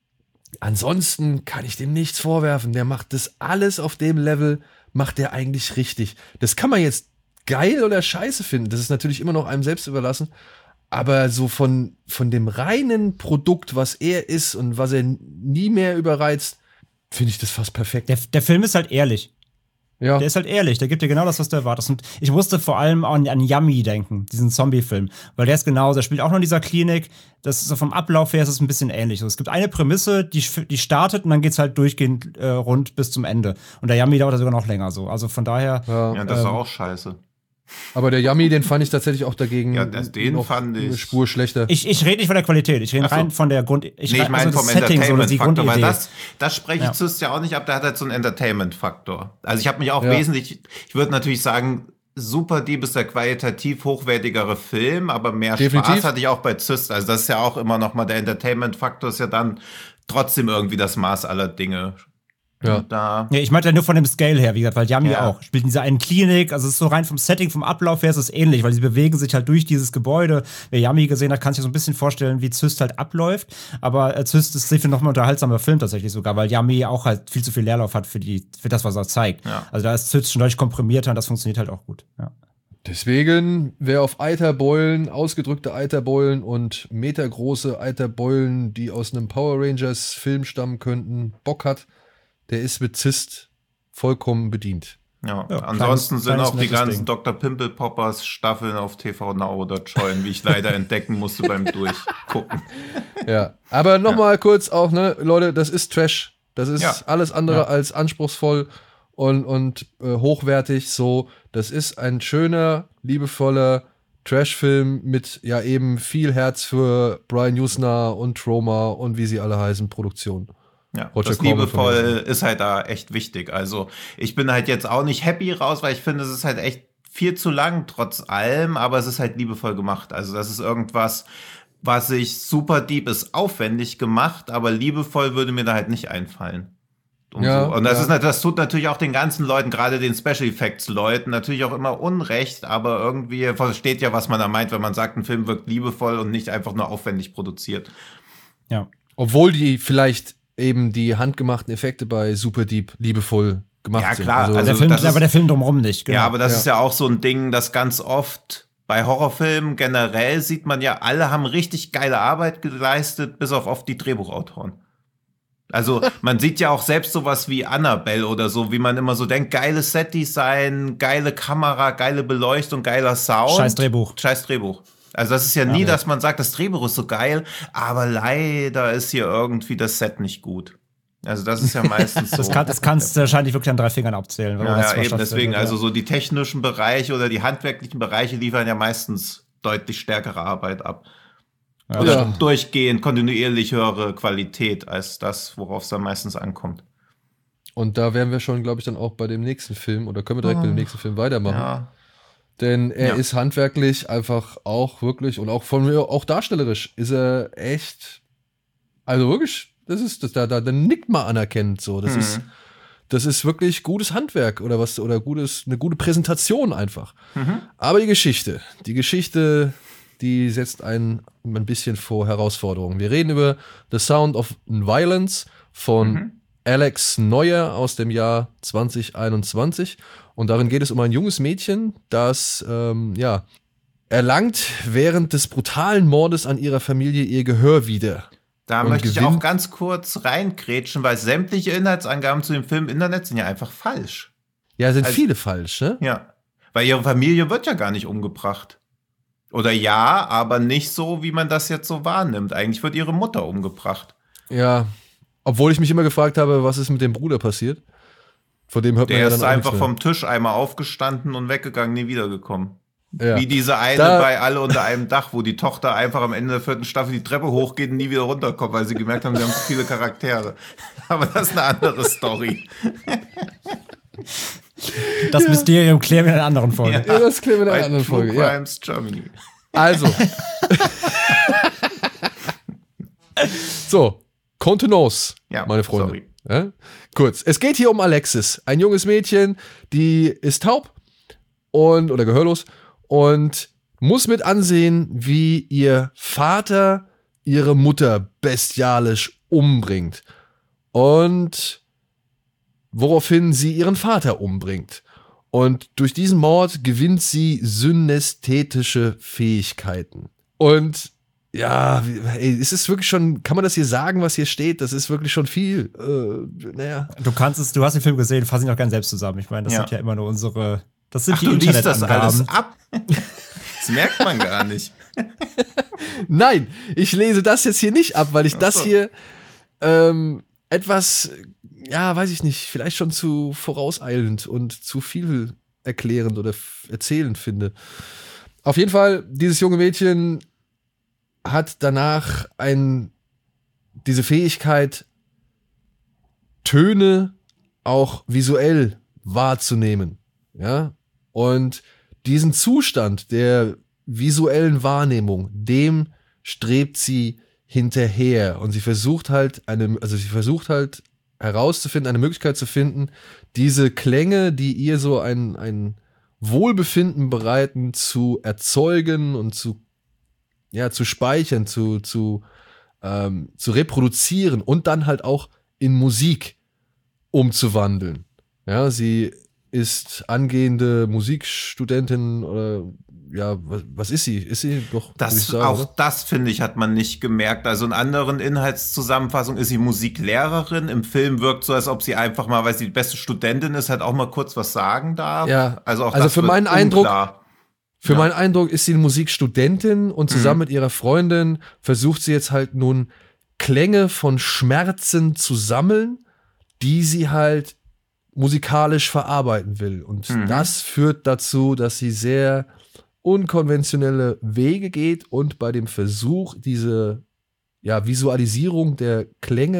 Speaker 2: ansonsten kann ich dem nichts vorwerfen. Der macht das alles auf dem Level, macht der eigentlich richtig. Das kann man jetzt geil oder scheiße finden. Das ist natürlich immer noch einem selbst überlassen. Aber so von dem reinen Produkt, was er ist und was er nie mehr überreizt, finde ich das fast perfekt.
Speaker 4: Der Film ist halt ehrlich.
Speaker 2: Ja.
Speaker 4: Der ist halt ehrlich, der gibt dir genau das, was du erwartest. Und ich musste vor allem an Yummy denken, diesen Zombie-Film. Weil der ist genauso, der spielt auch noch in dieser Klinik. Das ist so vom Ablauf her ist es ein bisschen ähnlich. So, es gibt eine Prämisse, die startet und dann geht's halt durchgehend rund bis zum Ende. Und der Yummy dauert sogar noch länger so. Also von daher.
Speaker 3: Ja, das ist auch scheiße.
Speaker 2: Aber der Yummy, den fand ich tatsächlich auch dagegen
Speaker 3: den fand ich
Speaker 2: eine Spur schlechter.
Speaker 4: Ich rede nicht von der Qualität, ich rede rein von der Grund.
Speaker 3: Ich meine
Speaker 4: also
Speaker 3: vom Entertainment-Faktor, weil das spreche ich Zyst ja auch nicht ab, der hat halt so einen Entertainment-Faktor. Also ich habe mich auch wesentlich, ich würde natürlich sagen, Superdeep ist der qualitativ hochwertigere Film, aber mehr Spaß hatte ich auch bei Zyst. Also das ist ja auch immer noch mal der Entertainment-Faktor, ist ja dann trotzdem irgendwie das Maß aller Dinge.
Speaker 4: Ja, ich meinte ja nur von dem Scale her, wie gesagt, weil Yummy auch spielt in dieser einen Klinik, also es ist so rein vom Setting, vom Ablauf her ist es ähnlich, weil sie bewegen sich halt durch dieses Gebäude. Wer Yummy gesehen hat, kann sich so ein bisschen vorstellen, wie Zyst halt abläuft, aber Zyst ist sicher noch mal unterhaltsamer Film tatsächlich sogar, weil Yummy auch halt viel zu viel Leerlauf hat für das, was er zeigt. Ja. Also da ist Zyst schon deutlich komprimierter und das funktioniert halt auch gut. Ja.
Speaker 2: Deswegen, wer auf Eiterbeulen, ausgedrückte Eiterbeulen und metergroße Eiterbeulen, die aus einem Power Rangers Film stammen könnten, Bock hat, der ist mit Zyst vollkommen bedient.
Speaker 3: Ja, ansonsten sind auch die ganzen Dr. Pimple Poppers Staffeln auf TV Now oder Join, wie ich leider entdecken musste beim Durchgucken.
Speaker 2: Ja, aber nochmal kurz auch, ne, Leute, das ist Trash. Das ist alles andere als anspruchsvoll und hochwertig. So, das ist ein schöner, liebevoller Trash-Film mit ja eben viel Herz für Brian Usna und Troma und wie sie alle heißen, Produktion.
Speaker 3: Ja,
Speaker 2: Roger
Speaker 3: das
Speaker 2: Corman
Speaker 3: liebevoll ist halt da echt wichtig. Also ich bin halt jetzt auch nicht happy raus, weil ich finde, es ist halt echt viel zu lang trotz allem, aber es ist halt liebevoll gemacht. Also das ist irgendwas, was ich super deep ist, aufwendig gemacht, aber liebevoll würde mir da halt nicht einfallen.
Speaker 2: Ja,
Speaker 3: Und das tut natürlich auch den ganzen Leuten, gerade den Special Effects Leuten, natürlich auch immer Unrecht, aber irgendwie versteht ja, was man da meint, wenn man sagt, ein Film wirkt liebevoll und nicht einfach nur aufwendig produziert.
Speaker 4: Ja.
Speaker 2: Obwohl die vielleicht eben die handgemachten Effekte bei Super Deep liebevoll gemacht sind.
Speaker 3: Ja, klar.
Speaker 4: Aber der Film drumherum nicht. Genau.
Speaker 3: Ja, aber das ist ja auch so ein Ding, das ganz oft bei Horrorfilmen generell sieht man ja, alle haben richtig geile Arbeit geleistet, bis auf oft die Drehbuchautoren. Also man sieht ja auch selbst sowas wie Annabelle oder so, wie man immer so denkt, geiles Setdesign, geile Kamera, geile Beleuchtung, geiler Sound.
Speaker 4: Scheiß Drehbuch.
Speaker 3: Also das ist ja nie, dass man sagt, das Drehbuch ist so geil, aber leider ist hier irgendwie das Set nicht gut. Also das ist ja meistens so.
Speaker 4: Das kannst du wahrscheinlich wirklich an 3 Fingern abzählen.
Speaker 3: Ja, eben deswegen, also so die technischen Bereiche oder die handwerklichen Bereiche liefern ja meistens deutlich stärkere Arbeit ab.
Speaker 4: Ja,
Speaker 3: Oder durchgehend kontinuierlich höhere Qualität als das, worauf es dann meistens ankommt.
Speaker 2: Und da wären wir schon, glaube ich, dann auch bei dem nächsten Film oder können wir direkt mit dem nächsten Film weitermachen.
Speaker 3: Ja.
Speaker 2: Denn er ist handwerklich einfach auch wirklich und auch von mir auch darstellerisch ist er echt, also wirklich, da nickt man anerkennt so. Das ist wirklich gutes Handwerk oder eine gute Präsentation einfach. Aber die Geschichte, die setzt einen ein bisschen vor Herausforderungen. Wir reden über The Sound of Violence von Alex Neuer aus dem Jahr 2021. Und darin geht es um ein junges Mädchen, das erlangt während des brutalen Mordes an ihrer Familie ihr Gehör wieder.
Speaker 3: Da möchte ich auch ganz kurz reingrätschen, weil sämtliche Inhaltsangaben zu dem Film im Internet sind ja einfach falsch.
Speaker 2: Ja, sind viele falsch, ne?
Speaker 3: Ja, weil ihre Familie wird ja gar nicht umgebracht. Oder ja, aber nicht so, wie man das jetzt so wahrnimmt. Eigentlich wird ihre Mutter umgebracht.
Speaker 2: Ja, obwohl ich mich immer gefragt habe, was ist mit dem Bruder passiert. Von dem hört man ja dann auch
Speaker 3: Der ist einfach
Speaker 2: nichts mehr.
Speaker 3: vom Tisch einmal aufgestanden und weggegangen, nie wiedergekommen.
Speaker 2: Ja.
Speaker 3: Wie diese eine bei Alle unter einem Dach, wo die Tochter einfach am Ende der 4. Staffel die Treppe hochgeht und nie wieder runterkommt, weil sie gemerkt haben, sie haben zu viele Charaktere. Aber das ist eine andere Story.
Speaker 4: Das Mysterium klären wir in einer anderen Folge.
Speaker 2: Ja, das klären wir in einer anderen
Speaker 3: True
Speaker 2: Folge.
Speaker 3: Crimes Germany.
Speaker 2: Also. So, Contenance, meine Freunde.
Speaker 3: Sorry.
Speaker 2: Ja? Kurz. Es geht hier um Alexis, ein junges Mädchen, die ist taub oder gehörlos und muss mit ansehen, wie ihr Vater ihre Mutter bestialisch umbringt. Und woraufhin sie ihren Vater umbringt. Und durch diesen Mord gewinnt sie synästhetische Fähigkeiten. Und ja, es ist wirklich schon, kann man das hier sagen, was hier steht? Das ist wirklich schon viel.
Speaker 4: Du hast den Film gesehen, fass ihn auch gerne selbst zusammen. Ich meine, das sind ja immer nur das sind die
Speaker 3: du liest das
Speaker 4: Internetangaben.
Speaker 3: alles ab? Das merkt man gar nicht.
Speaker 2: Nein, ich lese das jetzt hier nicht ab, weil ich das hier etwas, weiß ich nicht, vielleicht schon zu vorauseilend und zu viel erklärend oder erzählend finde. Auf jeden Fall, dieses junge Mädchen hat danach diese Fähigkeit, Töne auch visuell wahrzunehmen. Ja? Und diesen Zustand der visuellen Wahrnehmung, dem strebt sie hinterher. Und sie versucht halt herauszufinden, eine Möglichkeit zu finden, diese Klänge, die ihr so ein Wohlbefinden bereiten, zu erzeugen und zu speichern, zu reproduzieren und dann halt auch in Musik umzuwandeln. Ja, sie ist angehende Musikstudentin oder was ist sie? Ist sie doch?
Speaker 3: Das, finde ich, hat man nicht gemerkt. Also in anderen Inhaltszusammenfassungen ist sie Musiklehrerin. Im Film wirkt so, als ob sie einfach mal, weil sie die beste Studentin ist, halt auch mal kurz was sagen darf.
Speaker 2: Ja,
Speaker 3: also
Speaker 2: für meinen Eindruck. Für meinen Eindruck ist sie eine Musikstudentin und zusammen mit ihrer Freundin versucht sie jetzt halt nun Klänge von Schmerzen zu sammeln, die sie halt musikalisch verarbeiten will. Und das führt dazu, dass sie sehr unkonventionelle Wege geht und bei dem Versuch, diese Visualisierung der Klänge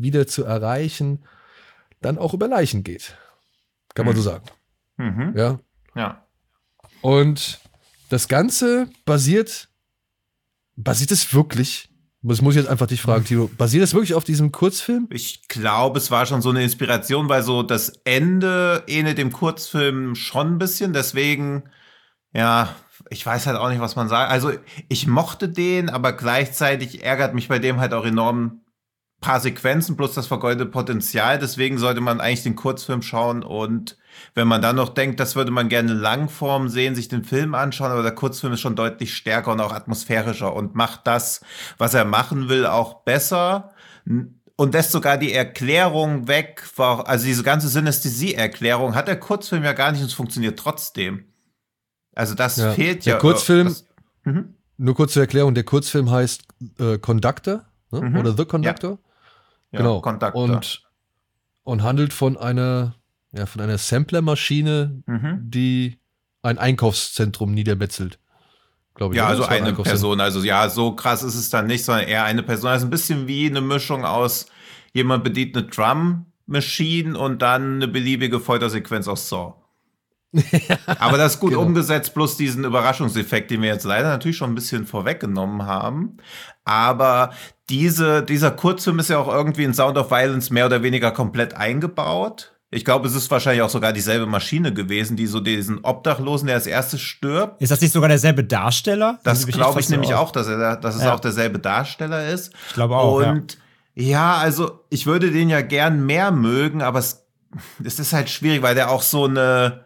Speaker 2: wieder zu erreichen, dann auch über Leichen geht. Kann man so sagen. Ja.
Speaker 3: Ja.
Speaker 2: Und das Ganze basiert es wirklich, das muss ich jetzt einfach dich fragen, Tino, basiert es wirklich auf diesem Kurzfilm?
Speaker 3: Ich glaube, es war schon so eine Inspiration, weil so das Ende ähnelt dem Kurzfilm schon ein bisschen. Deswegen, ja, ich weiß halt auch nicht, was man sagt. Also ich mochte den, aber gleichzeitig ärgert mich bei dem halt auch enorm paar Sequenzen plus das vergeudete Potenzial. Deswegen sollte man eigentlich den Kurzfilm schauen und wenn man dann noch denkt, das würde man gerne in Langform sehen, sich den Film anschauen, aber der Kurzfilm ist schon deutlich stärker und auch atmosphärischer und macht das, was er machen will, auch besser und lässt sogar die Erklärung weg, also diese ganze Synästhesie-Erklärung hat der Kurzfilm ja gar nicht und es funktioniert trotzdem. Also das fehlt ja.
Speaker 2: Der Kurzfilm, nur kurz zur Erklärung, der Kurzfilm heißt Conductor, ne? Oder The Conductor.
Speaker 3: Ja,
Speaker 2: genau.
Speaker 3: Conductor.
Speaker 2: Und handelt von einer Samplermaschine, die ein Einkaufszentrum niedermetzelt. Glaube ich.
Speaker 3: Ja,
Speaker 2: oder?
Speaker 3: also
Speaker 2: Das war ein
Speaker 3: eine Person. Also ja, so krass ist es dann nicht, sondern eher eine Person. Also ein bisschen wie eine Mischung aus jemand bedient eine Drum Machine und dann eine beliebige Foltersequenz aus Saw. Aber das ist gut umgesetzt, plus diesen Überraschungseffekt, den wir jetzt leider natürlich schon ein bisschen vorweggenommen haben. Aber dieser Kurzfilm ist ja auch irgendwie in Sound of Violence mehr oder weniger komplett eingebaut. Ich glaube, es ist wahrscheinlich auch sogar dieselbe Maschine gewesen, die so diesen Obdachlosen, der als erstes stirbt.
Speaker 4: Ist das nicht sogar derselbe Darsteller?
Speaker 3: Das glaube ich nämlich auch, dass es auch derselbe Darsteller ist.
Speaker 4: Ich glaube auch,
Speaker 3: und ja, also ich würde den ja gern mehr mögen, aber es ist halt schwierig, weil der auch so eine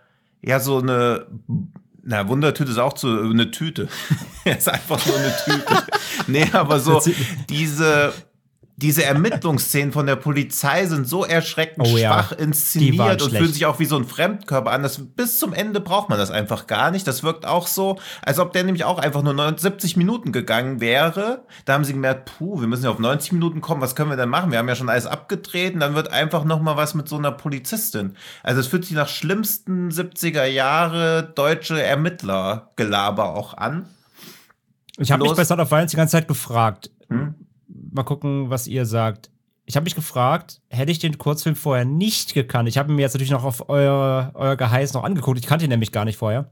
Speaker 3: Wundertüte ist auch eine Tüte. Er ist einfach nur eine Tüte. Nee, aber so diese Ermittlungsszenen von der Polizei sind so erschreckend schwach inszeniert und fühlen sich auch wie so ein Fremdkörper an. Bis zum Ende braucht man das einfach gar nicht. Das wirkt auch so, als ob der nämlich auch einfach nur 70 Minuten gegangen wäre. Da haben sie gemerkt, wir müssen ja auf 90 Minuten kommen. Was können wir denn machen? Wir haben ja schon alles abgedreht und dann wird einfach noch mal was mit so einer Polizistin. Also es fühlt sich nach schlimmsten 70er Jahre deutsche Ermittlergelaber auch an.
Speaker 4: Ich habe mich bei Sound of Violence die ganze Zeit gefragt, mal gucken, was ihr sagt. Ich habe mich gefragt, hätte ich den Kurzfilm vorher nicht gekannt, ich habe mir jetzt natürlich noch auf euer Geheiß noch angeguckt, ich kannte ihn nämlich gar nicht vorher,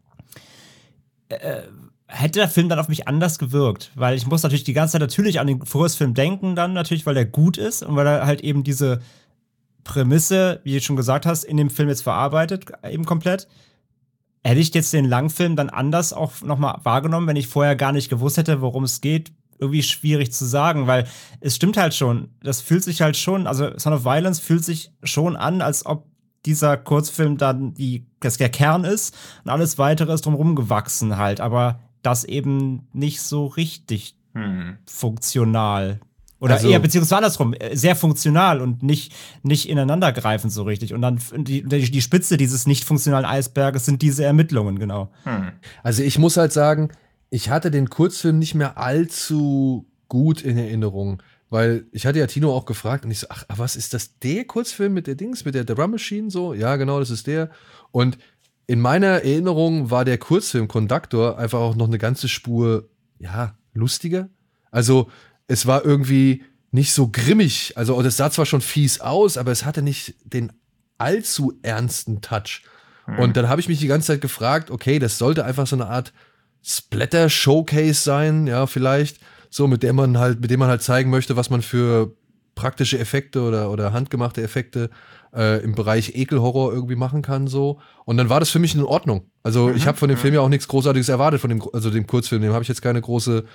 Speaker 4: hätte der Film dann auf mich anders gewirkt, weil ich muss natürlich die ganze Zeit natürlich an den Kurzfilm denken dann natürlich, weil er gut ist und weil er halt eben diese Prämisse, wie du schon gesagt hast, in dem Film jetzt verarbeitet, eben komplett. Hätte ich jetzt den Langfilm dann anders auch nochmal wahrgenommen, wenn ich vorher gar nicht gewusst hätte, worum es geht? Irgendwie schwierig zu sagen, weil es stimmt halt schon. Das fühlt sich halt schon, also Sound of Violence fühlt sich schon an, als ob dieser Kurzfilm dann der Kern ist und alles weitere ist drumherum gewachsen halt, aber das eben nicht so richtig funktional. Oder eher, beziehungsweise andersrum, sehr funktional und nicht ineinandergreifend so richtig. Und dann die Spitze dieses nicht funktionalen Eisberges sind diese Ermittlungen, genau.
Speaker 2: Also ich muss halt sagen, ich hatte den Kurzfilm nicht mehr allzu gut in Erinnerung, weil ich hatte ja Tino auch gefragt und ich so, ach, was ist das, der Kurzfilm mit der Drum Machine so? Ja, genau, das ist der. Und in meiner Erinnerung war der Kurzfilm Conductor einfach auch noch eine ganze Spur, lustiger. Also es war irgendwie nicht so grimmig. Also das sah zwar schon fies aus, aber es hatte nicht den allzu ernsten Touch. Und dann habe ich mich die ganze Zeit gefragt, okay, das sollte einfach so eine Art Splatter-Showcase sein, ja, vielleicht, so, mit dem man halt zeigen möchte, was man für praktische Effekte oder handgemachte Effekte im Bereich Ekelhorror irgendwie machen kann, so. Und dann war das für mich in Ordnung. Also ich habe von dem Film ja auch nichts Großartiges erwartet, dem Kurzfilm, dem habe ich jetzt keinen großen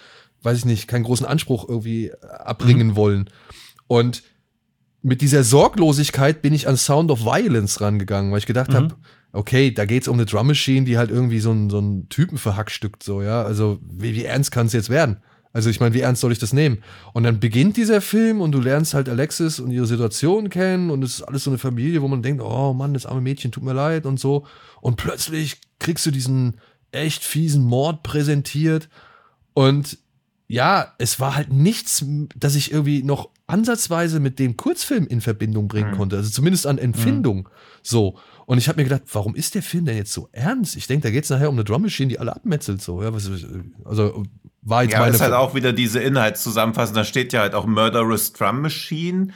Speaker 2: Anspruch irgendwie abbringen wollen. Und mit dieser Sorglosigkeit bin ich an Sound of Violence rangegangen, weil ich gedacht habe, okay, da geht's um eine Drum Machine, die halt irgendwie so einen Typen verhackstückt, so, ja. Also, wie ernst kann es jetzt werden? Also, ich meine, wie ernst soll ich das nehmen? Und dann beginnt dieser Film und du lernst halt Alexis und ihre Situation kennen und es ist alles so eine Familie, wo man denkt, oh Mann, das arme Mädchen, tut mir leid und so. Und plötzlich kriegst du diesen echt fiesen Mord präsentiert und ja, es war halt nichts, das ich irgendwie noch ansatzweise mit dem Kurzfilm in Verbindung bringen konnte. Also zumindest an Empfindung. So. Und ich habe mir gedacht, warum ist der Film denn jetzt so ernst? Ich denke, da geht es nachher um eine Drum Machine, die alle abmetzelt. So. Ja, also war jetzt
Speaker 3: meine. Ja, ist halt auch wieder diese Inhaltszusammenfassung. Da steht ja halt auch Murderous Drum Machine.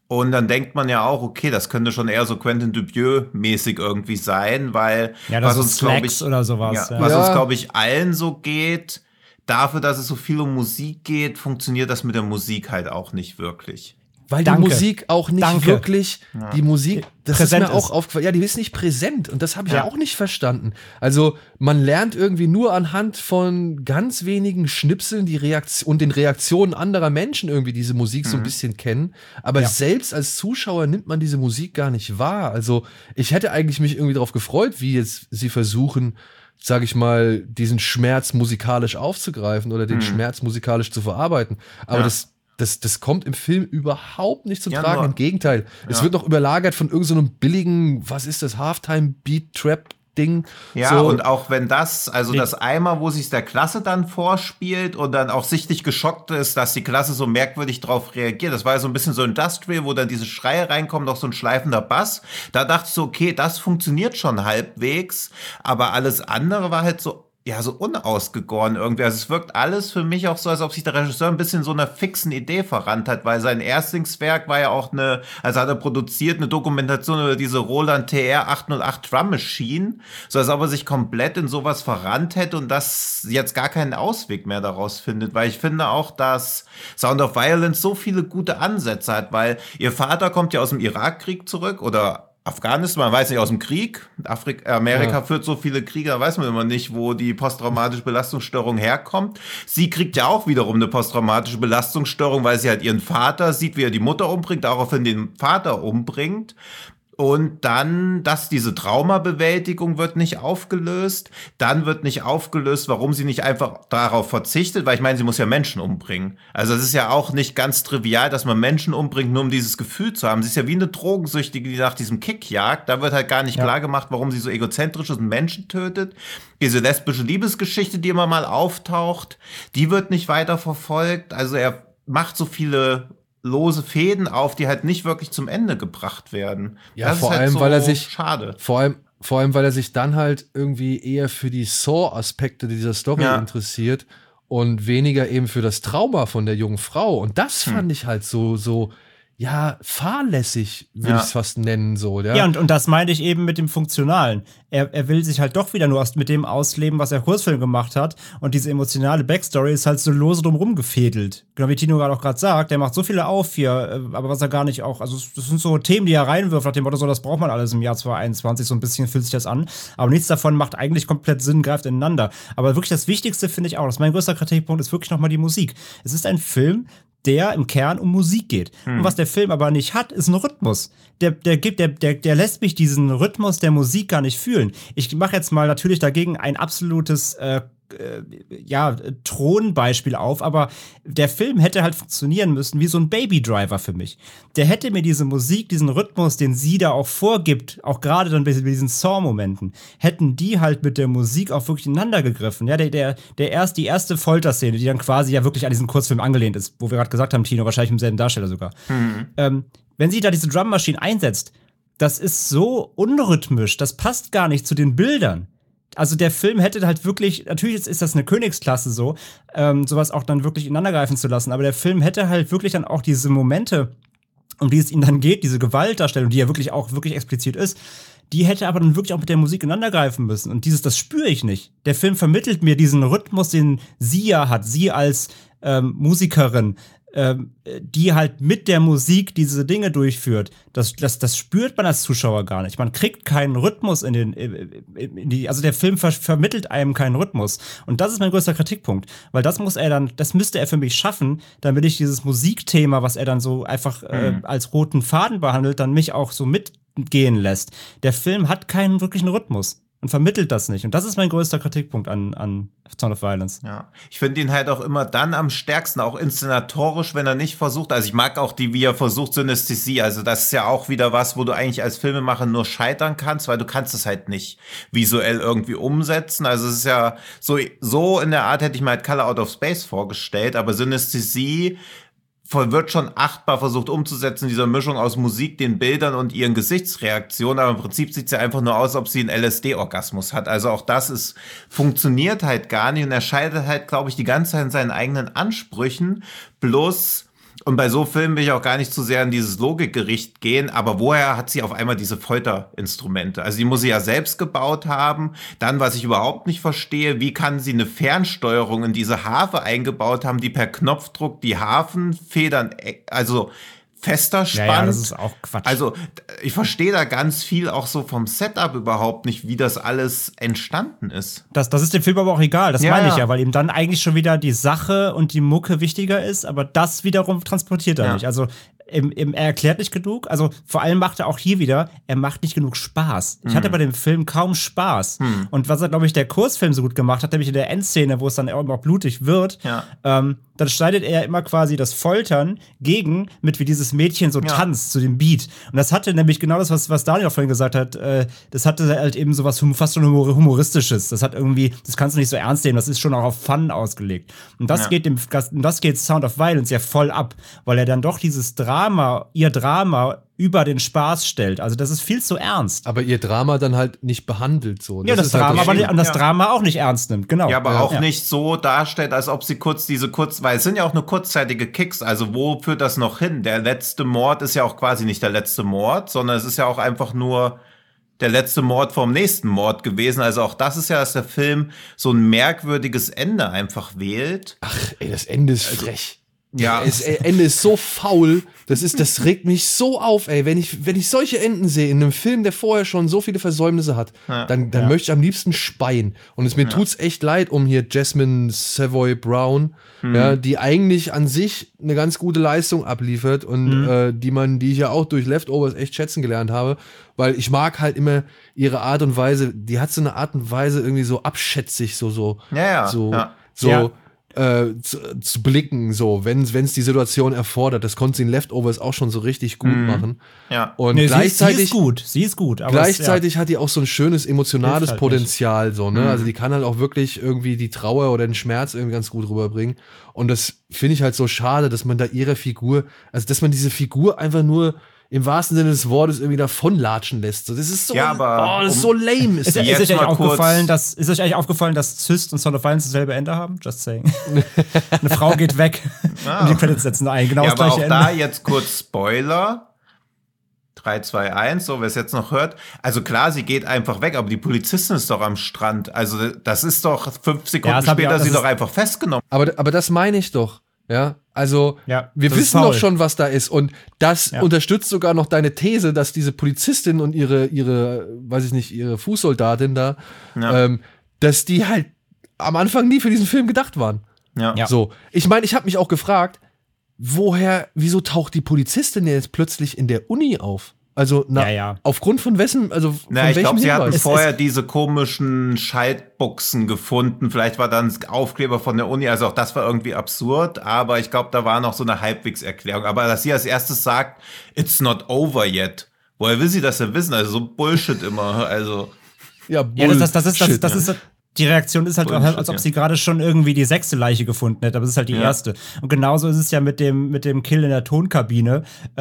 Speaker 3: Und dann denkt man ja auch, okay, das könnte schon eher so Quentin Dupieux-mäßig irgendwie sein, weil
Speaker 4: das was uns, glaube ich, oder sowas.
Speaker 3: Was uns, glaube ich, allen so geht, dafür, dass es so viel um Musik geht, funktioniert das mit der Musik halt auch nicht wirklich.
Speaker 2: Weil die Musik auch nicht wirklich, die Musik, das
Speaker 4: präsent
Speaker 2: ist mir auch aufgefallen, ja, die ist nicht präsent und das habe ich auch nicht verstanden. Also man lernt irgendwie nur anhand von ganz wenigen Schnipseln und den Reaktionen anderer Menschen irgendwie diese Musik so ein bisschen kennen, aber selbst als Zuschauer nimmt man diese Musik gar nicht wahr. Also ich hätte eigentlich mich irgendwie darauf gefreut, wie jetzt sie versuchen, sag ich mal, diesen Schmerz musikalisch aufzugreifen oder den Schmerz musikalisch zu verarbeiten, aber das kommt im Film überhaupt nicht zum Tragen. Im Gegenteil. Es wird noch überlagert von irgendeinem billigen, was ist das, Halftime-Beat-Trap-Ding.
Speaker 3: Ja, so. Und auch wenn das einmal, wo sich der Klasse dann vorspielt und dann auch sichtlich geschockt ist, dass die Klasse so merkwürdig drauf reagiert. Das war ja so ein bisschen so Industrial, wo dann diese Schreie reinkommen, noch so ein schleifender Bass. Da dachte ich so, okay, das funktioniert schon halbwegs. Aber alles andere war halt so unausgegoren irgendwie. Also es wirkt alles für mich auch so, als ob sich der Regisseur ein bisschen so einer fixen Idee verrannt hat, weil sein Erstlingswerk war ja auch hat er produziert eine Dokumentation über diese Roland TR 808 Drum Machine, so als ob er sich komplett in sowas verrannt hätte und das jetzt gar keinen Ausweg mehr daraus findet, weil ich finde auch, dass Sound of Violence so viele gute Ansätze hat, weil ihr Vater kommt ja aus dem Irakkrieg zurück oder Afghanistan, man weiß nicht, aus dem Krieg. Amerika führt so viele Kriege, da weiß man immer nicht, wo die posttraumatische Belastungsstörung herkommt. Sie kriegt ja auch wiederum eine posttraumatische Belastungsstörung, weil sie halt ihren Vater sieht, wie er die Mutter umbringt, daraufhin den Vater umbringt. Und dann, diese Traumabewältigung wird nicht aufgelöst. Dann wird nicht aufgelöst, warum sie nicht einfach darauf verzichtet, weil ich meine, sie muss ja Menschen umbringen. Also es ist ja auch nicht ganz trivial, dass man Menschen umbringt, nur um dieses Gefühl zu haben. Sie ist ja wie eine Drogensüchtige, die nach diesem Kick jagt. Da wird halt gar nicht klar gemacht, warum sie so egozentrisch ist und Menschen tötet. Diese lesbische Liebesgeschichte, die immer mal auftaucht, die wird nicht weiter verfolgt. Also er macht so viele lose Fäden auf, die halt nicht wirklich zum Ende gebracht werden.
Speaker 2: Ja, das vor allem, weil er sich schade. Vor allem, weil er sich dann halt irgendwie eher für die Saw-Aspekte dieser Story interessiert und weniger eben für das Trauma von der jungen Frau. Und das fand ich halt so fahrlässig, würde ich es fast nennen. So,
Speaker 4: ja, und das meinte ich eben mit dem Funktionalen. Er will sich halt doch wieder nur mit dem ausleben, was er Kurzfilm gemacht hat. Und diese emotionale Backstory ist halt so lose drum gefädelt. Genau wie Tino gerade sagt, der macht so viele auf hier, aber was er gar nicht auch, also das sind so Themen, die er reinwirft, nach dem Motto, so, das braucht man alles im Jahr 2021, so ein bisschen fühlt sich das an. Aber nichts davon macht eigentlich komplett Sinn, greift ineinander. Aber wirklich das Wichtigste finde ich auch, das ist mein größter Kritikpunkt, ist wirklich nochmal die Musik. Es ist ein Film, der im Kern um Musik geht. Und was der Film aber nicht hat, ist ein Rhythmus. Der lässt mich diesen Rhythmus der Musik gar nicht fühlen. Ich mache jetzt mal natürlich dagegen ein absolutes Thronbeispiel auf, aber der Film hätte halt funktionieren müssen wie so ein Baby Driver für mich. Der hätte mir diese Musik, diesen Rhythmus, den sie da auch vorgibt, auch gerade dann bei diesen Saw-Momenten, hätten die halt mit der Musik auch wirklich ineinander gegriffen. Ja, die erste Folterszene, die dann quasi ja wirklich an diesen Kurzfilm angelehnt ist, wo wir gerade gesagt haben, Tino, wahrscheinlich im selben Darsteller sogar. Wenn sie da diese Drum Machine einsetzt, das ist so unrhythmisch, das passt gar nicht zu den Bildern. Also der Film hätte halt wirklich, natürlich ist das eine Königsklasse so, sowas auch dann wirklich ineinandergreifen zu lassen, aber der Film hätte halt wirklich dann auch diese Momente, um die es ihm dann geht, diese Gewaltdarstellung, die ja wirklich auch wirklich explizit ist, die hätte aber dann wirklich auch mit der Musik ineinandergreifen müssen. Und das spüre ich nicht. Der Film vermittelt mir diesen Rhythmus, den sie ja hat, sie als Musikerin, die halt mit der Musik diese Dinge durchführt. Das spürt man als Zuschauer gar nicht. Man kriegt keinen Rhythmus also der Film vermittelt einem keinen Rhythmus. Und das ist mein größter Kritikpunkt. Weil das müsste er für mich schaffen, damit ich dieses Musikthema, was er dann so einfach als roten Faden behandelt, dann mich auch so mitgehen lässt. Der Film hat keinen wirklichen Rhythmus und vermittelt das nicht. Und das ist mein größter Kritikpunkt an Sound of Violence.
Speaker 3: Ja, ich finde ihn halt auch immer dann am stärksten, auch inszenatorisch, wenn er nicht versucht, also ich mag auch wie er versucht, Synästhesie, also das ist ja auch wieder was, wo du eigentlich als Filmemacher nur scheitern kannst, weil du kannst es halt nicht visuell irgendwie umsetzen, also es ist ja so in der Art hätte ich mir halt Color Out of Space vorgestellt, aber Synästhesie wird schon achtbar versucht umzusetzen, dieser Mischung aus Musik, den Bildern und ihren Gesichtsreaktionen, aber im Prinzip sieht es ja einfach nur aus, ob sie einen LSD-Orgasmus hat. Also auch das funktioniert halt gar nicht und er scheitert halt, glaube ich, die ganze Zeit in seinen eigenen Ansprüchen, bloß Und bei so Filmen will ich auch gar nicht zu sehr in dieses Logikgericht gehen, aber woher hat sie auf einmal diese Folterinstrumente? Also die muss sie ja selbst gebaut haben. Dann, was ich überhaupt nicht verstehe, wie kann sie eine Fernsteuerung in diese Harfe eingebaut haben, die per Knopfdruck die Hafenfedern, also fester spannt.
Speaker 4: Ja, das ist auch Quatsch.
Speaker 3: Also ich verstehe da ganz viel auch so vom Setup überhaupt nicht, wie das alles entstanden ist.
Speaker 4: Das ist dem Film aber auch egal, das meine ich ja, weil ihm dann eigentlich schon wieder die Sache und die Mucke wichtiger ist, aber das wiederum transportiert er nicht. Also er erklärt nicht genug, also vor allem macht er auch hier wieder, er macht nicht genug Spaß. Ich hatte bei dem Film kaum Spaß. Und was er, glaube ich, der Kurzfilm so gut gemacht hat, nämlich in der Endszene, wo es dann auch noch blutig wird, dann schneidet er immer quasi das Foltern gegen, mit wie dieses Mädchen so tanzt zu dem Beat. Und das hatte nämlich genau das, was Daniel auch vorhin gesagt hat, das hatte halt eben sowas fast schon Humoristisches. Das hat irgendwie, das kannst du nicht so ernst nehmen, das ist schon auch auf Fun ausgelegt. Und das geht Sound of Violence ja voll ab, weil er dann doch dieses ihr Drama über den Spaß stellt. Also das ist viel zu ernst.
Speaker 2: Aber ihr Drama dann halt nicht behandelt so.
Speaker 4: Das Drama, halt das Drama auch nicht ernst nimmt, genau.
Speaker 3: Ja, aber auch nicht so darstellt, als ob sie weil es sind ja auch nur kurzzeitige Kicks, also wo führt das noch hin? Der letzte Mord ist ja auch quasi nicht der letzte Mord, sondern es ist ja auch einfach nur der letzte Mord vom nächsten Mord gewesen. Also auch das ist ja, dass der Film so ein merkwürdiges Ende einfach wählt.
Speaker 2: Ach, ey, das Ende ist frech. Ja, das Ende ist so faul, das regt mich so auf, ey. Wenn ich solche Enden sehe in einem Film, der vorher schon so viele Versäumnisse hat, dann möchte ich am liebsten speien. Und mir tut's echt leid um hier Jasmine Savoy Brown, die eigentlich an sich eine ganz gute Leistung abliefert und die ich ja auch durch Leftovers echt schätzen gelernt habe, weil ich mag halt immer ihre Art und Weise, die hat so eine Art und Weise irgendwie so abschätzig, zu blicken, so, wenn es die Situation erfordert. Das konnte sie in Leftovers auch schon so richtig gut machen.
Speaker 3: Ja.
Speaker 2: Und gleichzeitig
Speaker 4: sie ist gut. Aber
Speaker 2: gleichzeitig hat die auch so ein schönes emotionales halt Potenzial, so, ne? Also die kann halt auch wirklich irgendwie die Trauer oder den Schmerz irgendwie ganz gut rüberbringen. Und das finde ich halt so schade, dass man da dass man diese Figur einfach nur im wahrsten Sinne des Wortes irgendwie davonlatschen lässt. So, das ist so, das ist so lame.
Speaker 4: Ist euch eigentlich aufgefallen, dass Zyst und Son of Violence dasselbe Ende haben? Just saying. Eine Frau geht weg und die Credits setzen ein. Genau das
Speaker 3: aber
Speaker 4: gleiche
Speaker 3: auch
Speaker 4: Ende.
Speaker 3: Da jetzt kurz Spoiler. 3, 2, 1, so wer es jetzt noch hört. Also klar, sie geht einfach weg, aber die Polizistin ist doch am Strand. Also das ist doch 5 Sekunden später sie doch einfach festgenommen.
Speaker 2: Aber das meine ich doch. Ja, also wir wissen doch schon, was da ist, und das unterstützt sogar noch deine These, dass diese Polizistin und ihre Fußsoldatin da, dass die halt am Anfang nie für diesen Film gedacht waren. Ja. So, ich meine, ich habe mich auch gefragt, wieso taucht die Polizistin jetzt plötzlich in der Uni auf? Also aufgrund von wessen, also von welchem
Speaker 3: ich glaube, sie
Speaker 2: Hinweis?
Speaker 3: hatten vorher diese komischen Schaltbuchsen gefunden. Vielleicht war dann ein Aufkleber von der Uni, also auch das war irgendwie absurd, aber ich glaube, da war noch so eine Halbwegs-Erklärung. Aber dass sie als erstes sagt, it's not over yet. Woher will sie das denn wissen? Also so Bullshit immer, also.
Speaker 2: Ja, Bullshit.
Speaker 4: Das ist die Reaktion ist halt, als ob sie gerade schon irgendwie die 6. Leiche gefunden hätte, aber es ist halt die erste. Und genauso ist es ja mit dem Kill in der Tonkabine,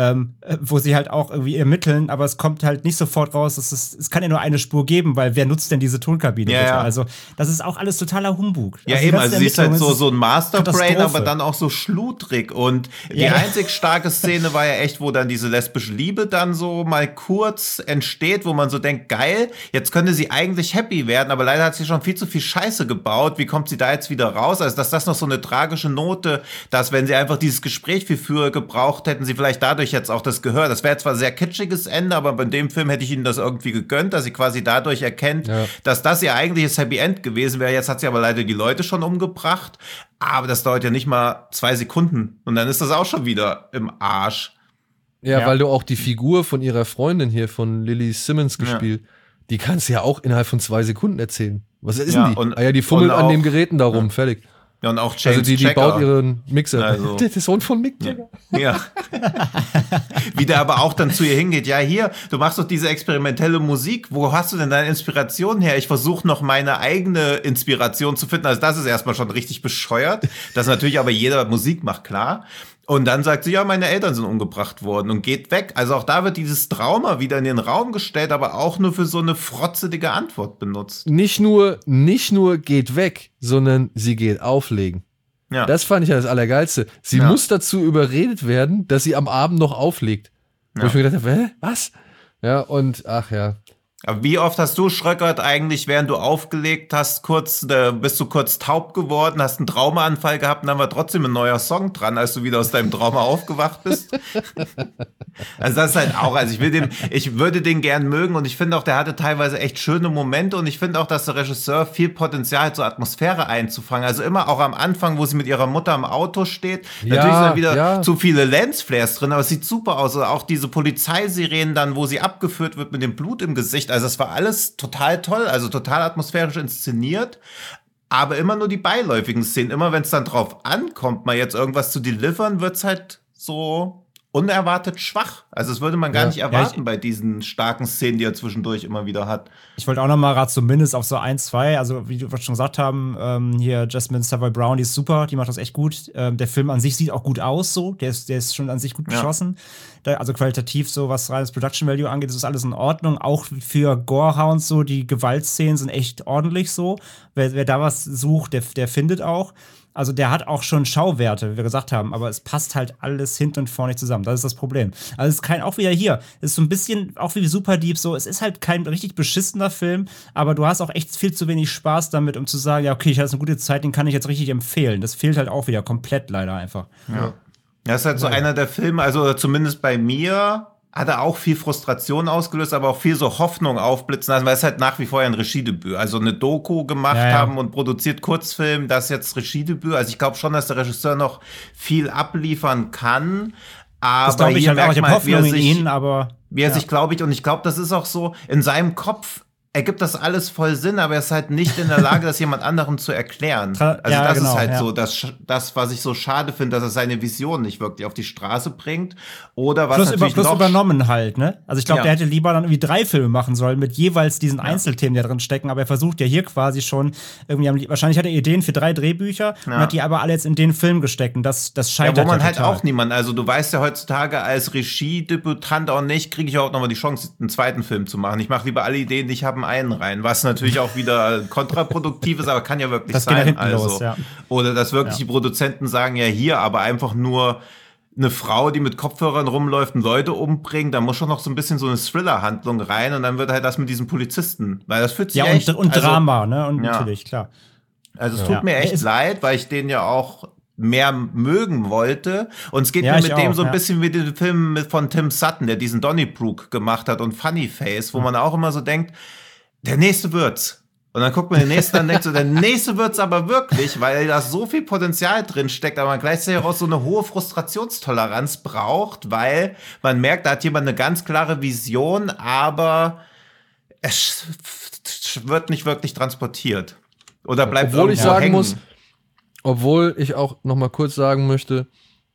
Speaker 4: wo sie halt auch irgendwie ermitteln, aber es kommt halt nicht sofort raus, es kann ja nur eine Spur geben, weil wer nutzt denn diese Tonkabine bitte? Also das ist auch alles totaler Humbug.
Speaker 3: Ja, eben, also sie ist halt so ein Masterbrain, aber dann auch so schludrig, und die einzig starke Szene war ja echt, wo dann diese lesbische Liebe dann so mal kurz entsteht, wo man so denkt, geil, jetzt könnte sie eigentlich happy werden, aber leider hat sie schon viel zu viel Scheiße gebaut, wie kommt sie da jetzt wieder raus? Also, dass das noch so eine tragische Note, dass wenn sie einfach dieses Gespräch viel früher gebraucht hätten, sie vielleicht dadurch jetzt auch das Gehör. Das wäre zwar ein sehr kitschiges Ende, aber bei dem Film hätte ich ihnen das irgendwie gegönnt, dass sie quasi dadurch erkennt, dass das ihr eigentliches Happy End gewesen wäre. Jetzt hat sie aber leider die Leute schon umgebracht, aber das dauert ja nicht mal 2 Sekunden und dann ist das auch schon wieder im Arsch.
Speaker 2: Ja, weil du auch die Figur von ihrer Freundin hier, von Lily Simmons gespielt, die kannst du ja auch innerhalb von 2 Sekunden erzählen. Was ist denn die? Die fummelt an den Geräten da rum, fertig.
Speaker 3: Ja, und auch James
Speaker 2: die baut ihren Mixer.
Speaker 3: Also,
Speaker 2: der Sohn von Mick Jagger.
Speaker 3: Ja. Wie der aber auch dann zu ihr hingeht. Ja, hier, du machst doch diese experimentelle Musik. Wo hast du denn deine Inspiration her? Ich versuche noch meine eigene Inspiration zu finden. Also das ist erstmal schon richtig bescheuert. Dass natürlich aber jeder Musik macht, klar. Und dann sagt sie, ja, meine Eltern sind umgebracht worden und geht weg. Also auch da wird dieses Trauma wieder in den Raum gestellt, aber auch nur für so eine frotzelige Antwort benutzt.
Speaker 2: Nicht nur geht weg, sondern sie geht auflegen.
Speaker 3: Ja.
Speaker 2: Das fand ich ja das Allergeilste. Sie muss dazu überredet werden, dass sie am Abend noch auflegt. Wo ich mir gedacht habe, was? Ja, und ach ja.
Speaker 3: Aber wie oft hast du, Schröckert, eigentlich, während du aufgelegt hast, bist du kurz taub geworden, hast einen Traumaanfall gehabt und dann war trotzdem ein neuer Song dran, als du wieder aus deinem Trauma aufgewacht bist? Also das ist halt auch, also ich würde den gern mögen und ich finde auch, der hatte teilweise echt schöne Momente und ich finde auch, dass der Regisseur viel Potenzial hat, so Atmosphäre einzufangen. Also immer auch am Anfang, wo sie mit ihrer Mutter im Auto steht, natürlich sind da wieder zu viele Lensflares drin, aber es sieht super aus. Also auch diese Polizeisirenen dann, wo sie abgeführt wird mit dem Blut im Gesicht. Also es war alles total toll, also total atmosphärisch inszeniert, aber immer nur die beiläufigen Szenen. Immer wenn es dann drauf ankommt, mal jetzt irgendwas zu delivern, wird's halt so unerwartet schwach. Also das würde man gar nicht erwarten bei diesen starken Szenen, die er zwischendurch immer wieder hat.
Speaker 4: Ich wollte auch noch mal gerade zumindest auf so 1, 2, also wie du schon gesagt haben, hier Jasmine Savoy Brown, die ist super, die macht das echt gut. Der Film an sich sieht auch gut aus, so. Der ist schon an sich gut geschossen. Also qualitativ so, was reines Production Value angeht, ist alles in Ordnung. Auch für Gorehounds so, die Gewaltszenen sind echt ordentlich so. Wer da was sucht, der findet auch. Also der hat auch schon Schauwerte, wie wir gesagt haben, aber es passt halt alles hinten und vorne nicht zusammen. Das ist das Problem. Also es ist auch wieder hier, es ist so ein bisschen, auch wie Super Deep so, es ist halt kein richtig beschissener Film, aber du hast auch echt viel zu wenig Spaß damit, um zu sagen, ja okay, ich hatte eine gute Zeit, den kann ich jetzt richtig empfehlen. Das fehlt halt auch wieder komplett leider einfach.
Speaker 3: Ja. Das ist halt so einer der Filme, also zumindest bei mir hat er auch viel Frustration ausgelöst, aber auch viel so Hoffnung aufblitzen lassen, weil es halt nach wie vor ein Regiedebüt, also eine Doku gemacht haben und produziert Kurzfilm, das jetzt Regiedebüt. Also ich glaube schon, dass der Regisseur noch viel abliefern kann. Aber
Speaker 4: das glaube ich halt auch. Ich habe Hoffnung in ihn, aber
Speaker 3: wie er sich, glaube ich, und ich glaube, das ist auch so, in seinem Kopf ergibt das alles voll Sinn, aber er ist halt nicht in der Lage, das jemand anderem zu erklären. Also das ist halt so, das, was ich so schade finde, dass er seine Vision nicht wirklich auf die Straße bringt. Oder was natürlich
Speaker 4: plus übernommen halt, ne? Also ich glaube, der hätte lieber dann irgendwie 3 Filme machen sollen mit jeweils diesen Einzelthemen, die da drin stecken, aber er versucht ja hier quasi schon irgendwie, wahrscheinlich hat er Ideen für 3 Drehbücher und hat die aber alle jetzt in den Film gesteckt und das scheitert
Speaker 3: wo man halt
Speaker 4: total.
Speaker 3: auch niemand, also du weißt ja heutzutage als Regiedebütant auch nicht, kriege ich auch nochmal die Chance, einen zweiten Film zu machen. Ich mache lieber alle Ideen, die ich habe, einen rein, was natürlich auch wieder kontraproduktiv ist, aber kann ja wirklich
Speaker 4: das
Speaker 3: sein.
Speaker 4: Geht also los,
Speaker 3: oder dass wirklich die Produzenten sagen, ja hier, aber einfach nur eine Frau, die mit Kopfhörern rumläuft und Leute umbringt, da muss schon noch so ein bisschen so eine Thriller-Handlung rein und dann wird halt das mit diesem Polizisten, weil das fühlt sich echt...
Speaker 4: und Drama, ne? Und natürlich, klar.
Speaker 3: Also es tut mir echt leid, weil ich den ja auch mehr mögen wollte. Und es geht mir mit dem so ein bisschen wie den Film von Tim Sutton, der diesen Donnybrook gemacht hat und Funny Face, wo man auch immer so denkt, der nächste wird's. Und dann guckt man den nächsten an und denkt so, der nächste wird's aber wirklich, weil da so viel Potenzial drin steckt, aber man gleichzeitig auch so eine hohe Frustrationstoleranz braucht, weil man merkt, da hat jemand eine ganz klare Vision, aber es wird nicht wirklich transportiert. Oder bleibt
Speaker 2: Obwohl ich sagen
Speaker 3: hängen.
Speaker 2: muss, obwohl ich auch noch mal kurz sagen möchte,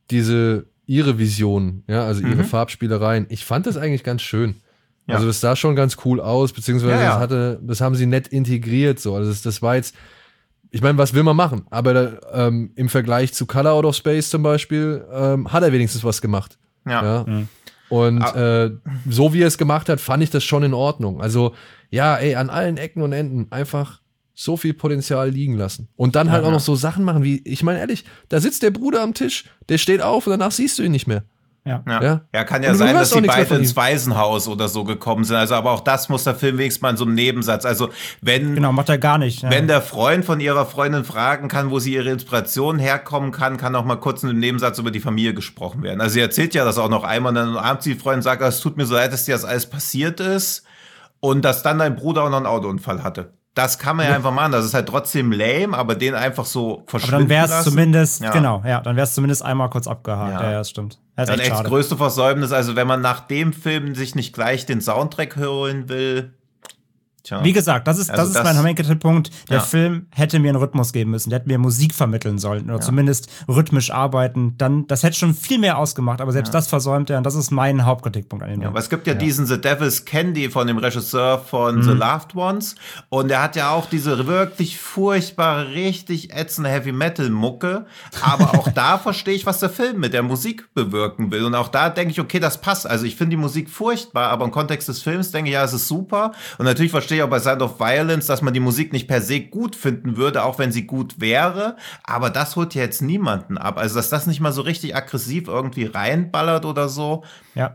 Speaker 2: ihre Vision, ja, also ihre Farbspielereien, ich fand das eigentlich ganz schön. Ja. Also das sah schon ganz cool aus, beziehungsweise das haben sie nett integriert, so. Also das war jetzt, ich meine, was will man machen? Aber im Vergleich zu Color Out of Space zum Beispiel hat er wenigstens was gemacht. Ja. Und so wie er es gemacht hat, fand ich das schon in Ordnung. Also ja, an allen Ecken und Enden einfach so viel Potenzial liegen lassen. Und dann halt auch noch so Sachen machen wie, ich meine ehrlich, da sitzt der Bruder am Tisch, der steht auf und danach siehst du ihn nicht mehr.
Speaker 3: Ja, kann ja sein, dass die beide ins Waisenhaus oder so gekommen sind. Also, aber auch das muss der Film wenigstens mal in so einem Nebensatz. Also,
Speaker 4: Genau, macht er gar nicht.
Speaker 3: Wenn der Freund von ihrer Freundin fragen kann, wo sie ihre Inspiration herkommen kann auch mal kurz in einem Nebensatz über die Familie gesprochen werden. Also, sie erzählt ja das auch noch einmal, und dann abends die Freundin sagt, es tut mir so leid, dass dir das alles passiert ist und dass dann dein Bruder auch noch einen Autounfall hatte. Das kann man ja einfach machen. Das ist halt trotzdem lame, aber den einfach so verschwinden lassen.
Speaker 4: Aber dann wäre es zumindest, dann wäre es zumindest einmal kurz abgehakt. Ja, das stimmt. Das ist
Speaker 3: echt das größte Versäumnis. Also wenn man nach dem Film sich nicht gleich den Soundtrack holen will. Tja.
Speaker 4: Wie gesagt, das ist mein Kritikpunkt. Der Film hätte mir einen Rhythmus geben müssen. Der hätte mir Musik vermitteln sollen oder zumindest rhythmisch arbeiten. Dann, das hätte schon viel mehr ausgemacht, aber selbst das versäumt er und das ist mein Hauptkritikpunkt an dem Film.
Speaker 3: Aber es gibt ja diesen The Devil's Candy von dem Regisseur von The Loved Ones und der hat ja auch diese wirklich furchtbare, richtig ätzende Heavy-Metal-Mucke, aber auch da verstehe ich, was der Film mit der Musik bewirken will und auch da denke ich, okay, das passt. Also ich finde die Musik furchtbar, aber im Kontext des Films denke ich, ja, es ist super und natürlich verstehe verstehe ich auch bei Sound of Violence, dass man die Musik nicht per se gut finden würde, auch wenn sie gut wäre. Aber das holt ja jetzt niemanden ab. Also, dass das nicht mal so richtig aggressiv irgendwie reinballert oder so.
Speaker 4: Ja.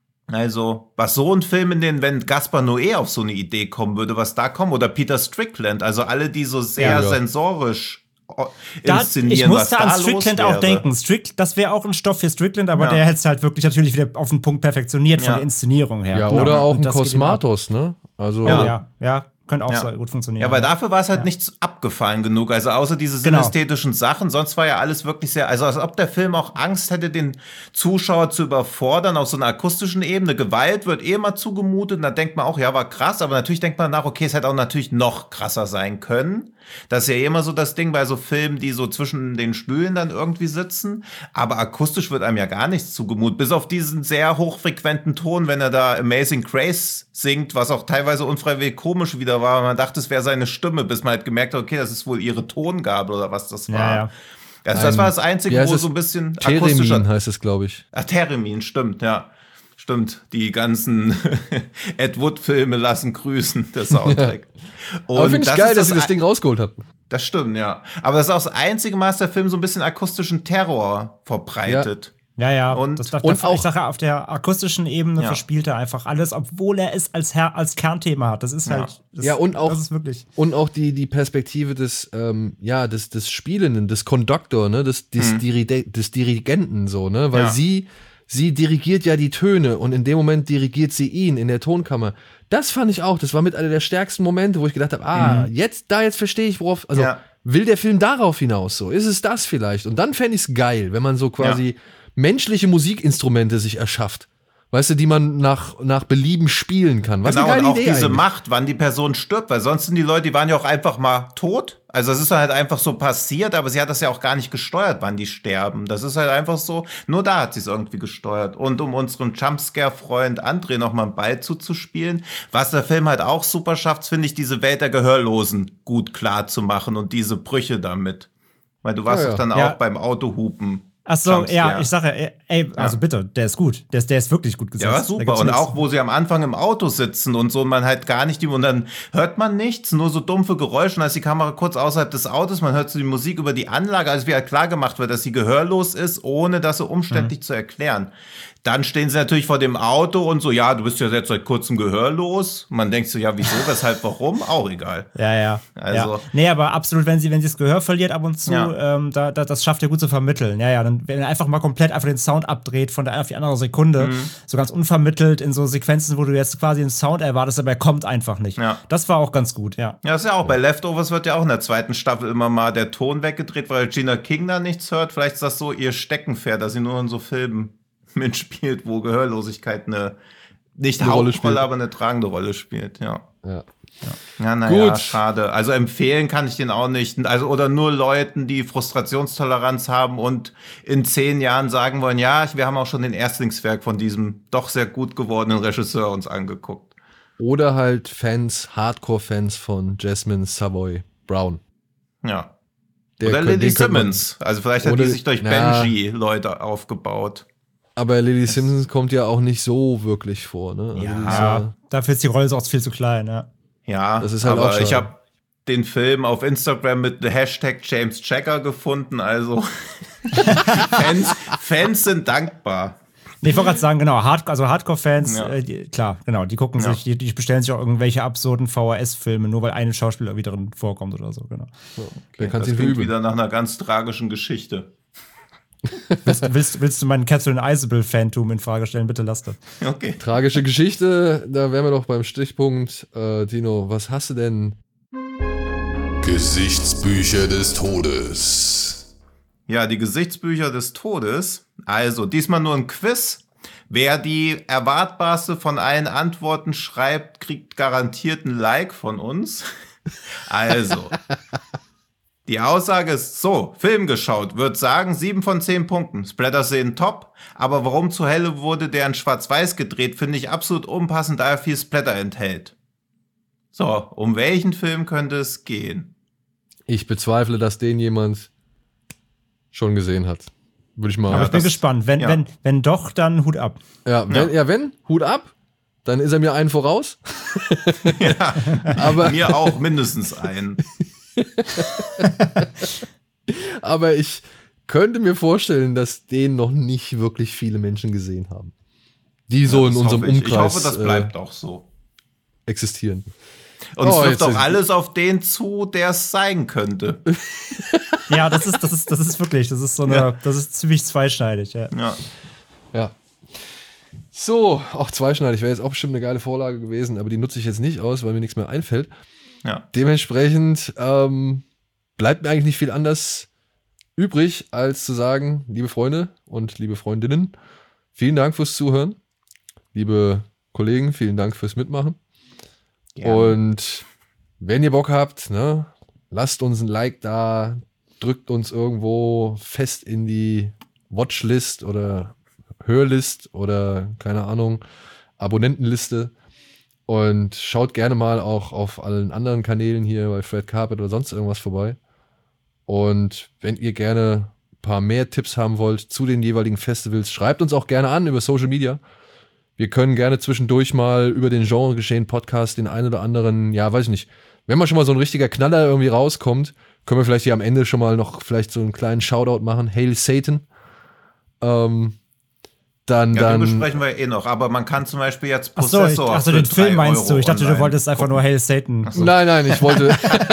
Speaker 3: Also, was so ein Film wenn Gaspar Noé auf so eine Idee kommen würde, was da kommt, oder Peter Strickland, also alle, die so sehr sensorisch inszenieren,
Speaker 4: ich musste an
Speaker 3: was da
Speaker 4: Strickland
Speaker 3: los
Speaker 4: auch
Speaker 3: wäre.
Speaker 4: denken. Das wäre auch ein Stoff für Strickland, aber der hätte es halt wirklich natürlich wieder auf den Punkt perfektioniert von der Inszenierung her.
Speaker 2: Ja,
Speaker 4: Genau.
Speaker 2: oder auch
Speaker 4: Und
Speaker 2: ein
Speaker 4: das geht
Speaker 2: Cosmatos, ne? Also
Speaker 4: Ja, könnte auch gut funktionieren.
Speaker 3: Ja, weil dafür war es halt nichts abgefallen genug. Also außer diese synästhetischen Sachen, sonst war ja alles wirklich sehr, also als ob der Film auch Angst hätte, den Zuschauer zu überfordern auf so einer akustischen Ebene. Gewalt wird immer zugemutet und da denkt man auch, ja, war krass, aber natürlich denkt man nach, okay, es hätte auch natürlich noch krasser sein können. Das ist ja immer so das Ding bei so Filmen, die so zwischen den Stühlen dann irgendwie sitzen. Aber akustisch wird einem ja gar nichts zugemutet. Bis auf diesen sehr hochfrequenten Ton, wenn er da Amazing Grace singt, was auch teilweise unfreiwillig komisch wieder war. Man dachte, es wäre seine Stimme, bis man halt gemerkt hat, okay, das ist wohl ihre Tongabel oder was das war.
Speaker 4: Ja.
Speaker 3: Also das war das Einzige, wo so ein bisschen akustischer...
Speaker 2: Theremin heißt es, glaube ich.
Speaker 3: Ach, Theremin, stimmt, ja. Stimmt, die ganzen Ed Wood-Filme lassen grüßen, der Soundtrack. Und
Speaker 2: aber finde ich geil, dass sie das Ding rausgeholt hatten.
Speaker 3: Das stimmt, ja. Aber das ist auch das einzige Mal, dass der Film so ein bisschen akustischen Terror verbreitet.
Speaker 4: Ja.
Speaker 3: Und
Speaker 4: auch, ich sage, auf der akustischen Ebene verspielt er einfach alles, obwohl er es als Kernthema hat. Das ist halt. Das ist wirklich.
Speaker 2: Und auch die Perspektive des Spielenden, des Conductor, ne, des Dirigenten, so, ne, weil sie dirigiert ja die Töne und in dem Moment dirigiert sie ihn in der Tonkammer. Das fand ich auch, das war mit einer der stärksten Momente, wo ich gedacht habe, jetzt verstehe ich, worauf, also will der Film darauf hinaus, so, ist es das vielleicht? Und dann fände ich es geil, wenn man so quasi menschliche Musikinstrumente sich erschafft. Weißt du, die man nach Belieben spielen kann. Was
Speaker 3: genau,
Speaker 2: eine geile
Speaker 3: und auch
Speaker 2: Idee
Speaker 3: diese
Speaker 2: eigentlich.
Speaker 3: Macht, wann die Person stirbt, weil sonst sind die Leute, die waren ja auch einfach mal tot. Also das ist halt einfach so passiert, aber sie hat das ja auch gar nicht gesteuert, wann die sterben. Das ist halt einfach so, nur da hat sie es irgendwie gesteuert. Und um unseren Jumpscare-Freund André noch mal einen Ball zuzuspielen, was der Film halt auch super schafft, finde ich, diese Welt der Gehörlosen gut klar zu machen und diese Brüche damit. Weil du warst doch dann auch beim Autohupen.
Speaker 4: Ach so, ja, ich sage, also bitte, der ist gut. Der ist wirklich gut gesetzt.
Speaker 3: Ja, super. Und auch, wo sie am Anfang im Auto sitzen und so, und man halt gar nicht und dann hört man nichts, nur so dumpfe Geräusche, und dann ist die Kamera kurz außerhalb des Autos, man hört so die Musik über die Anlage, also wie halt klar gemacht wird, dass sie gehörlos ist, ohne das so umständlich zu erklären. Dann stehen sie natürlich vor dem Auto und so, ja, du bist ja jetzt seit kurzem gehörlos. Man denkt so, ja, wieso, weshalb, warum? Auch egal.
Speaker 4: Ja.
Speaker 3: Also.
Speaker 4: Ja. Nee, aber absolut, wenn sie das Gehör verliert ab und zu, das schafft er gut zu vermitteln. Ja, dann, wenn er einfach mal komplett einfach den Sound abdreht von der einen auf die andere Sekunde, so ganz unvermittelt in so Sequenzen, wo du jetzt quasi einen Sound erwartest, aber er kommt einfach nicht. Ja. Das war auch ganz gut, ja.
Speaker 3: Ja, ist ja auch, bei Leftovers wird ja auch in der zweiten Staffel immer mal der Ton weggedreht, weil Gina King da nichts hört. Vielleicht ist das so ihr Steckenpferd, dass sie nur in so Filmen mitspielt, wo Gehörlosigkeit eine Hauptrolle, aber eine tragende Rolle spielt, ja. Naja, schade. Also empfehlen kann ich den auch nicht. Also, oder nur Leuten, die Frustrationstoleranz haben und in 10 Jahren sagen wollen, ja, wir haben auch schon den Erstlingswerk von diesem doch sehr gut gewordenen Regisseur uns angeguckt.
Speaker 2: Oder halt Hardcore-Fans von Jasmine Savoy Brown.
Speaker 3: Ja. Oder Lily Simmons. Also vielleicht hat die sich durch Benji Leute aufgebaut.
Speaker 2: Aber Lily Simpson kommt ja auch nicht so wirklich vor, ne? Also
Speaker 4: dafür ist die Rolle auch viel zu klein, ja.
Speaker 3: Ja,
Speaker 2: das ist halt
Speaker 3: aber
Speaker 2: auch schade.
Speaker 3: Ich habe den Film auf Instagram mit Hashtag James Checker gefunden, also Fans sind dankbar.
Speaker 4: Nee, ich wollte gerade sagen, genau, Hardcore-Fans, klar, genau, die gucken sich, die bestellen sich auch irgendwelche absurden VHS-Filme, nur weil ein Schauspieler irgendwie drin vorkommt oder so, genau.
Speaker 3: Okay, das klingt wieder nach einer ganz tragischen Geschichte.
Speaker 4: Willst du meinen Catherine Isabel-Fantum in Frage stellen? Bitte lass das.
Speaker 3: Okay.
Speaker 2: Tragische Geschichte, da wären wir doch beim Stichpunkt. Tino, was hast du denn?
Speaker 5: Gesichtsbücher des Todes.
Speaker 3: Ja, die Gesichtsbücher des Todes. Also, diesmal nur ein Quiz. Wer die erwartbarste von allen Antworten schreibt, kriegt garantiert ein Like von uns. Also, die Aussage ist so: Film geschaut, würde sagen 7 von 10 Punkten. Splatter-Szenen top, aber warum zur Hölle wurde der in Schwarz-Weiß gedreht, finde ich absolut unpassend, da er viel Splatter enthält. So, um welchen Film könnte es gehen?
Speaker 2: Ich bezweifle, dass den jemand schon gesehen hat. Würde ich mal.
Speaker 4: Aber ich bin gespannt. Wenn doch, dann Hut ab.
Speaker 2: Wenn, Hut ab. dann ist er mir einen voraus.
Speaker 3: Ja,
Speaker 2: Aber
Speaker 3: mir auch mindestens einen.
Speaker 2: Aber ich könnte mir vorstellen, dass den noch nicht wirklich viele Menschen gesehen haben. Die so
Speaker 3: Ja,
Speaker 2: in
Speaker 3: das
Speaker 2: unserem
Speaker 3: hoffe ich.
Speaker 2: Umkreis
Speaker 3: Ich hoffe, das bleibt auch so.
Speaker 2: existieren.
Speaker 3: Und es
Speaker 2: Oh,
Speaker 3: trifft
Speaker 2: jetzt-
Speaker 3: auch alles auf den zu, der es sein könnte.
Speaker 4: Ja, das ist wirklich, das ist so eine,
Speaker 3: Ja.
Speaker 4: das ist ziemlich zweischneidig, ja.
Speaker 3: Ja.
Speaker 2: Ja. So, auch zweischneidig wäre jetzt auch bestimmt eine geile Vorlage gewesen, aber die nutze ich jetzt nicht aus, weil mir nichts mehr einfällt.
Speaker 3: Ja.
Speaker 2: Dementsprechend bleibt mir eigentlich nicht viel anders übrig, als zu sagen, liebe Freunde und liebe Freundinnen, vielen Dank fürs Zuhören. Liebe Kollegen, vielen Dank fürs Mitmachen. Und wenn ihr Bock habt, ne, lasst uns ein Like da, drückt uns irgendwo fest in die Watchlist oder Hörlist oder keine Ahnung, Abonnentenliste und schaut gerne mal auch auf allen anderen Kanälen hier bei Fred Carpet oder sonst irgendwas vorbei. Und wenn ihr gerne ein paar mehr Tipps haben wollt zu den jeweiligen Festivals, schreibt uns auch gerne an über Social Media. Wir können gerne zwischendurch mal über den Genre-Geschehen-Podcast den einen oder anderen, ja, weiß ich nicht, wenn mal schon mal so ein richtiger Knaller irgendwie rauskommt, können wir vielleicht hier am Ende schon mal noch vielleicht so einen kleinen Shoutout machen. Hail Satan.
Speaker 3: Ja, den
Speaker 2: Dann
Speaker 3: besprechen wir eh noch, aber man kann zum Beispiel jetzt
Speaker 4: Ach so,
Speaker 3: Possessor
Speaker 4: den
Speaker 3: für
Speaker 4: Film
Speaker 3: 3
Speaker 4: meinst du?
Speaker 3: Euro
Speaker 4: Ich dachte, du
Speaker 3: online
Speaker 4: wolltest einfach nur
Speaker 3: gucken.
Speaker 4: Hail Satan.
Speaker 2: Nein, ich wollte.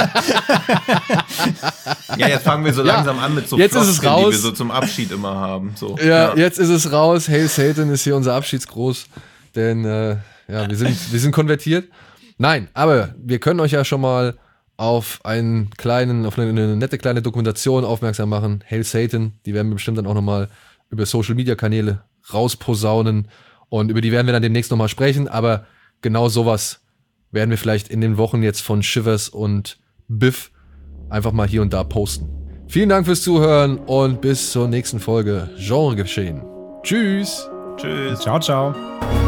Speaker 3: Ja, jetzt fangen wir so
Speaker 2: Ja,
Speaker 3: langsam an mit so
Speaker 2: jetzt ist es
Speaker 3: Floskeln, die
Speaker 2: raus.
Speaker 3: wir so zum Abschied immer haben. So.
Speaker 2: Ja, jetzt ist es raus. Hail Satan ist hier unser Abschiedsgruß. Denn ja, wir sind konvertiert. Nein, aber wir können euch ja schon mal auf eine nette kleine Dokumentation aufmerksam machen. Hail Satan, die werden wir bestimmt dann auch nochmal über Social Media Kanäle rausposaunen. Und über die werden wir dann demnächst nochmal sprechen. Aber genau sowas werden wir vielleicht in den Wochen jetzt von Shivers und Biff einfach mal hier und da posten. Vielen Dank fürs Zuhören und bis zur nächsten Folge Genregeschehen. Tschüss!
Speaker 3: Tschüss.
Speaker 4: Ciao, ciao.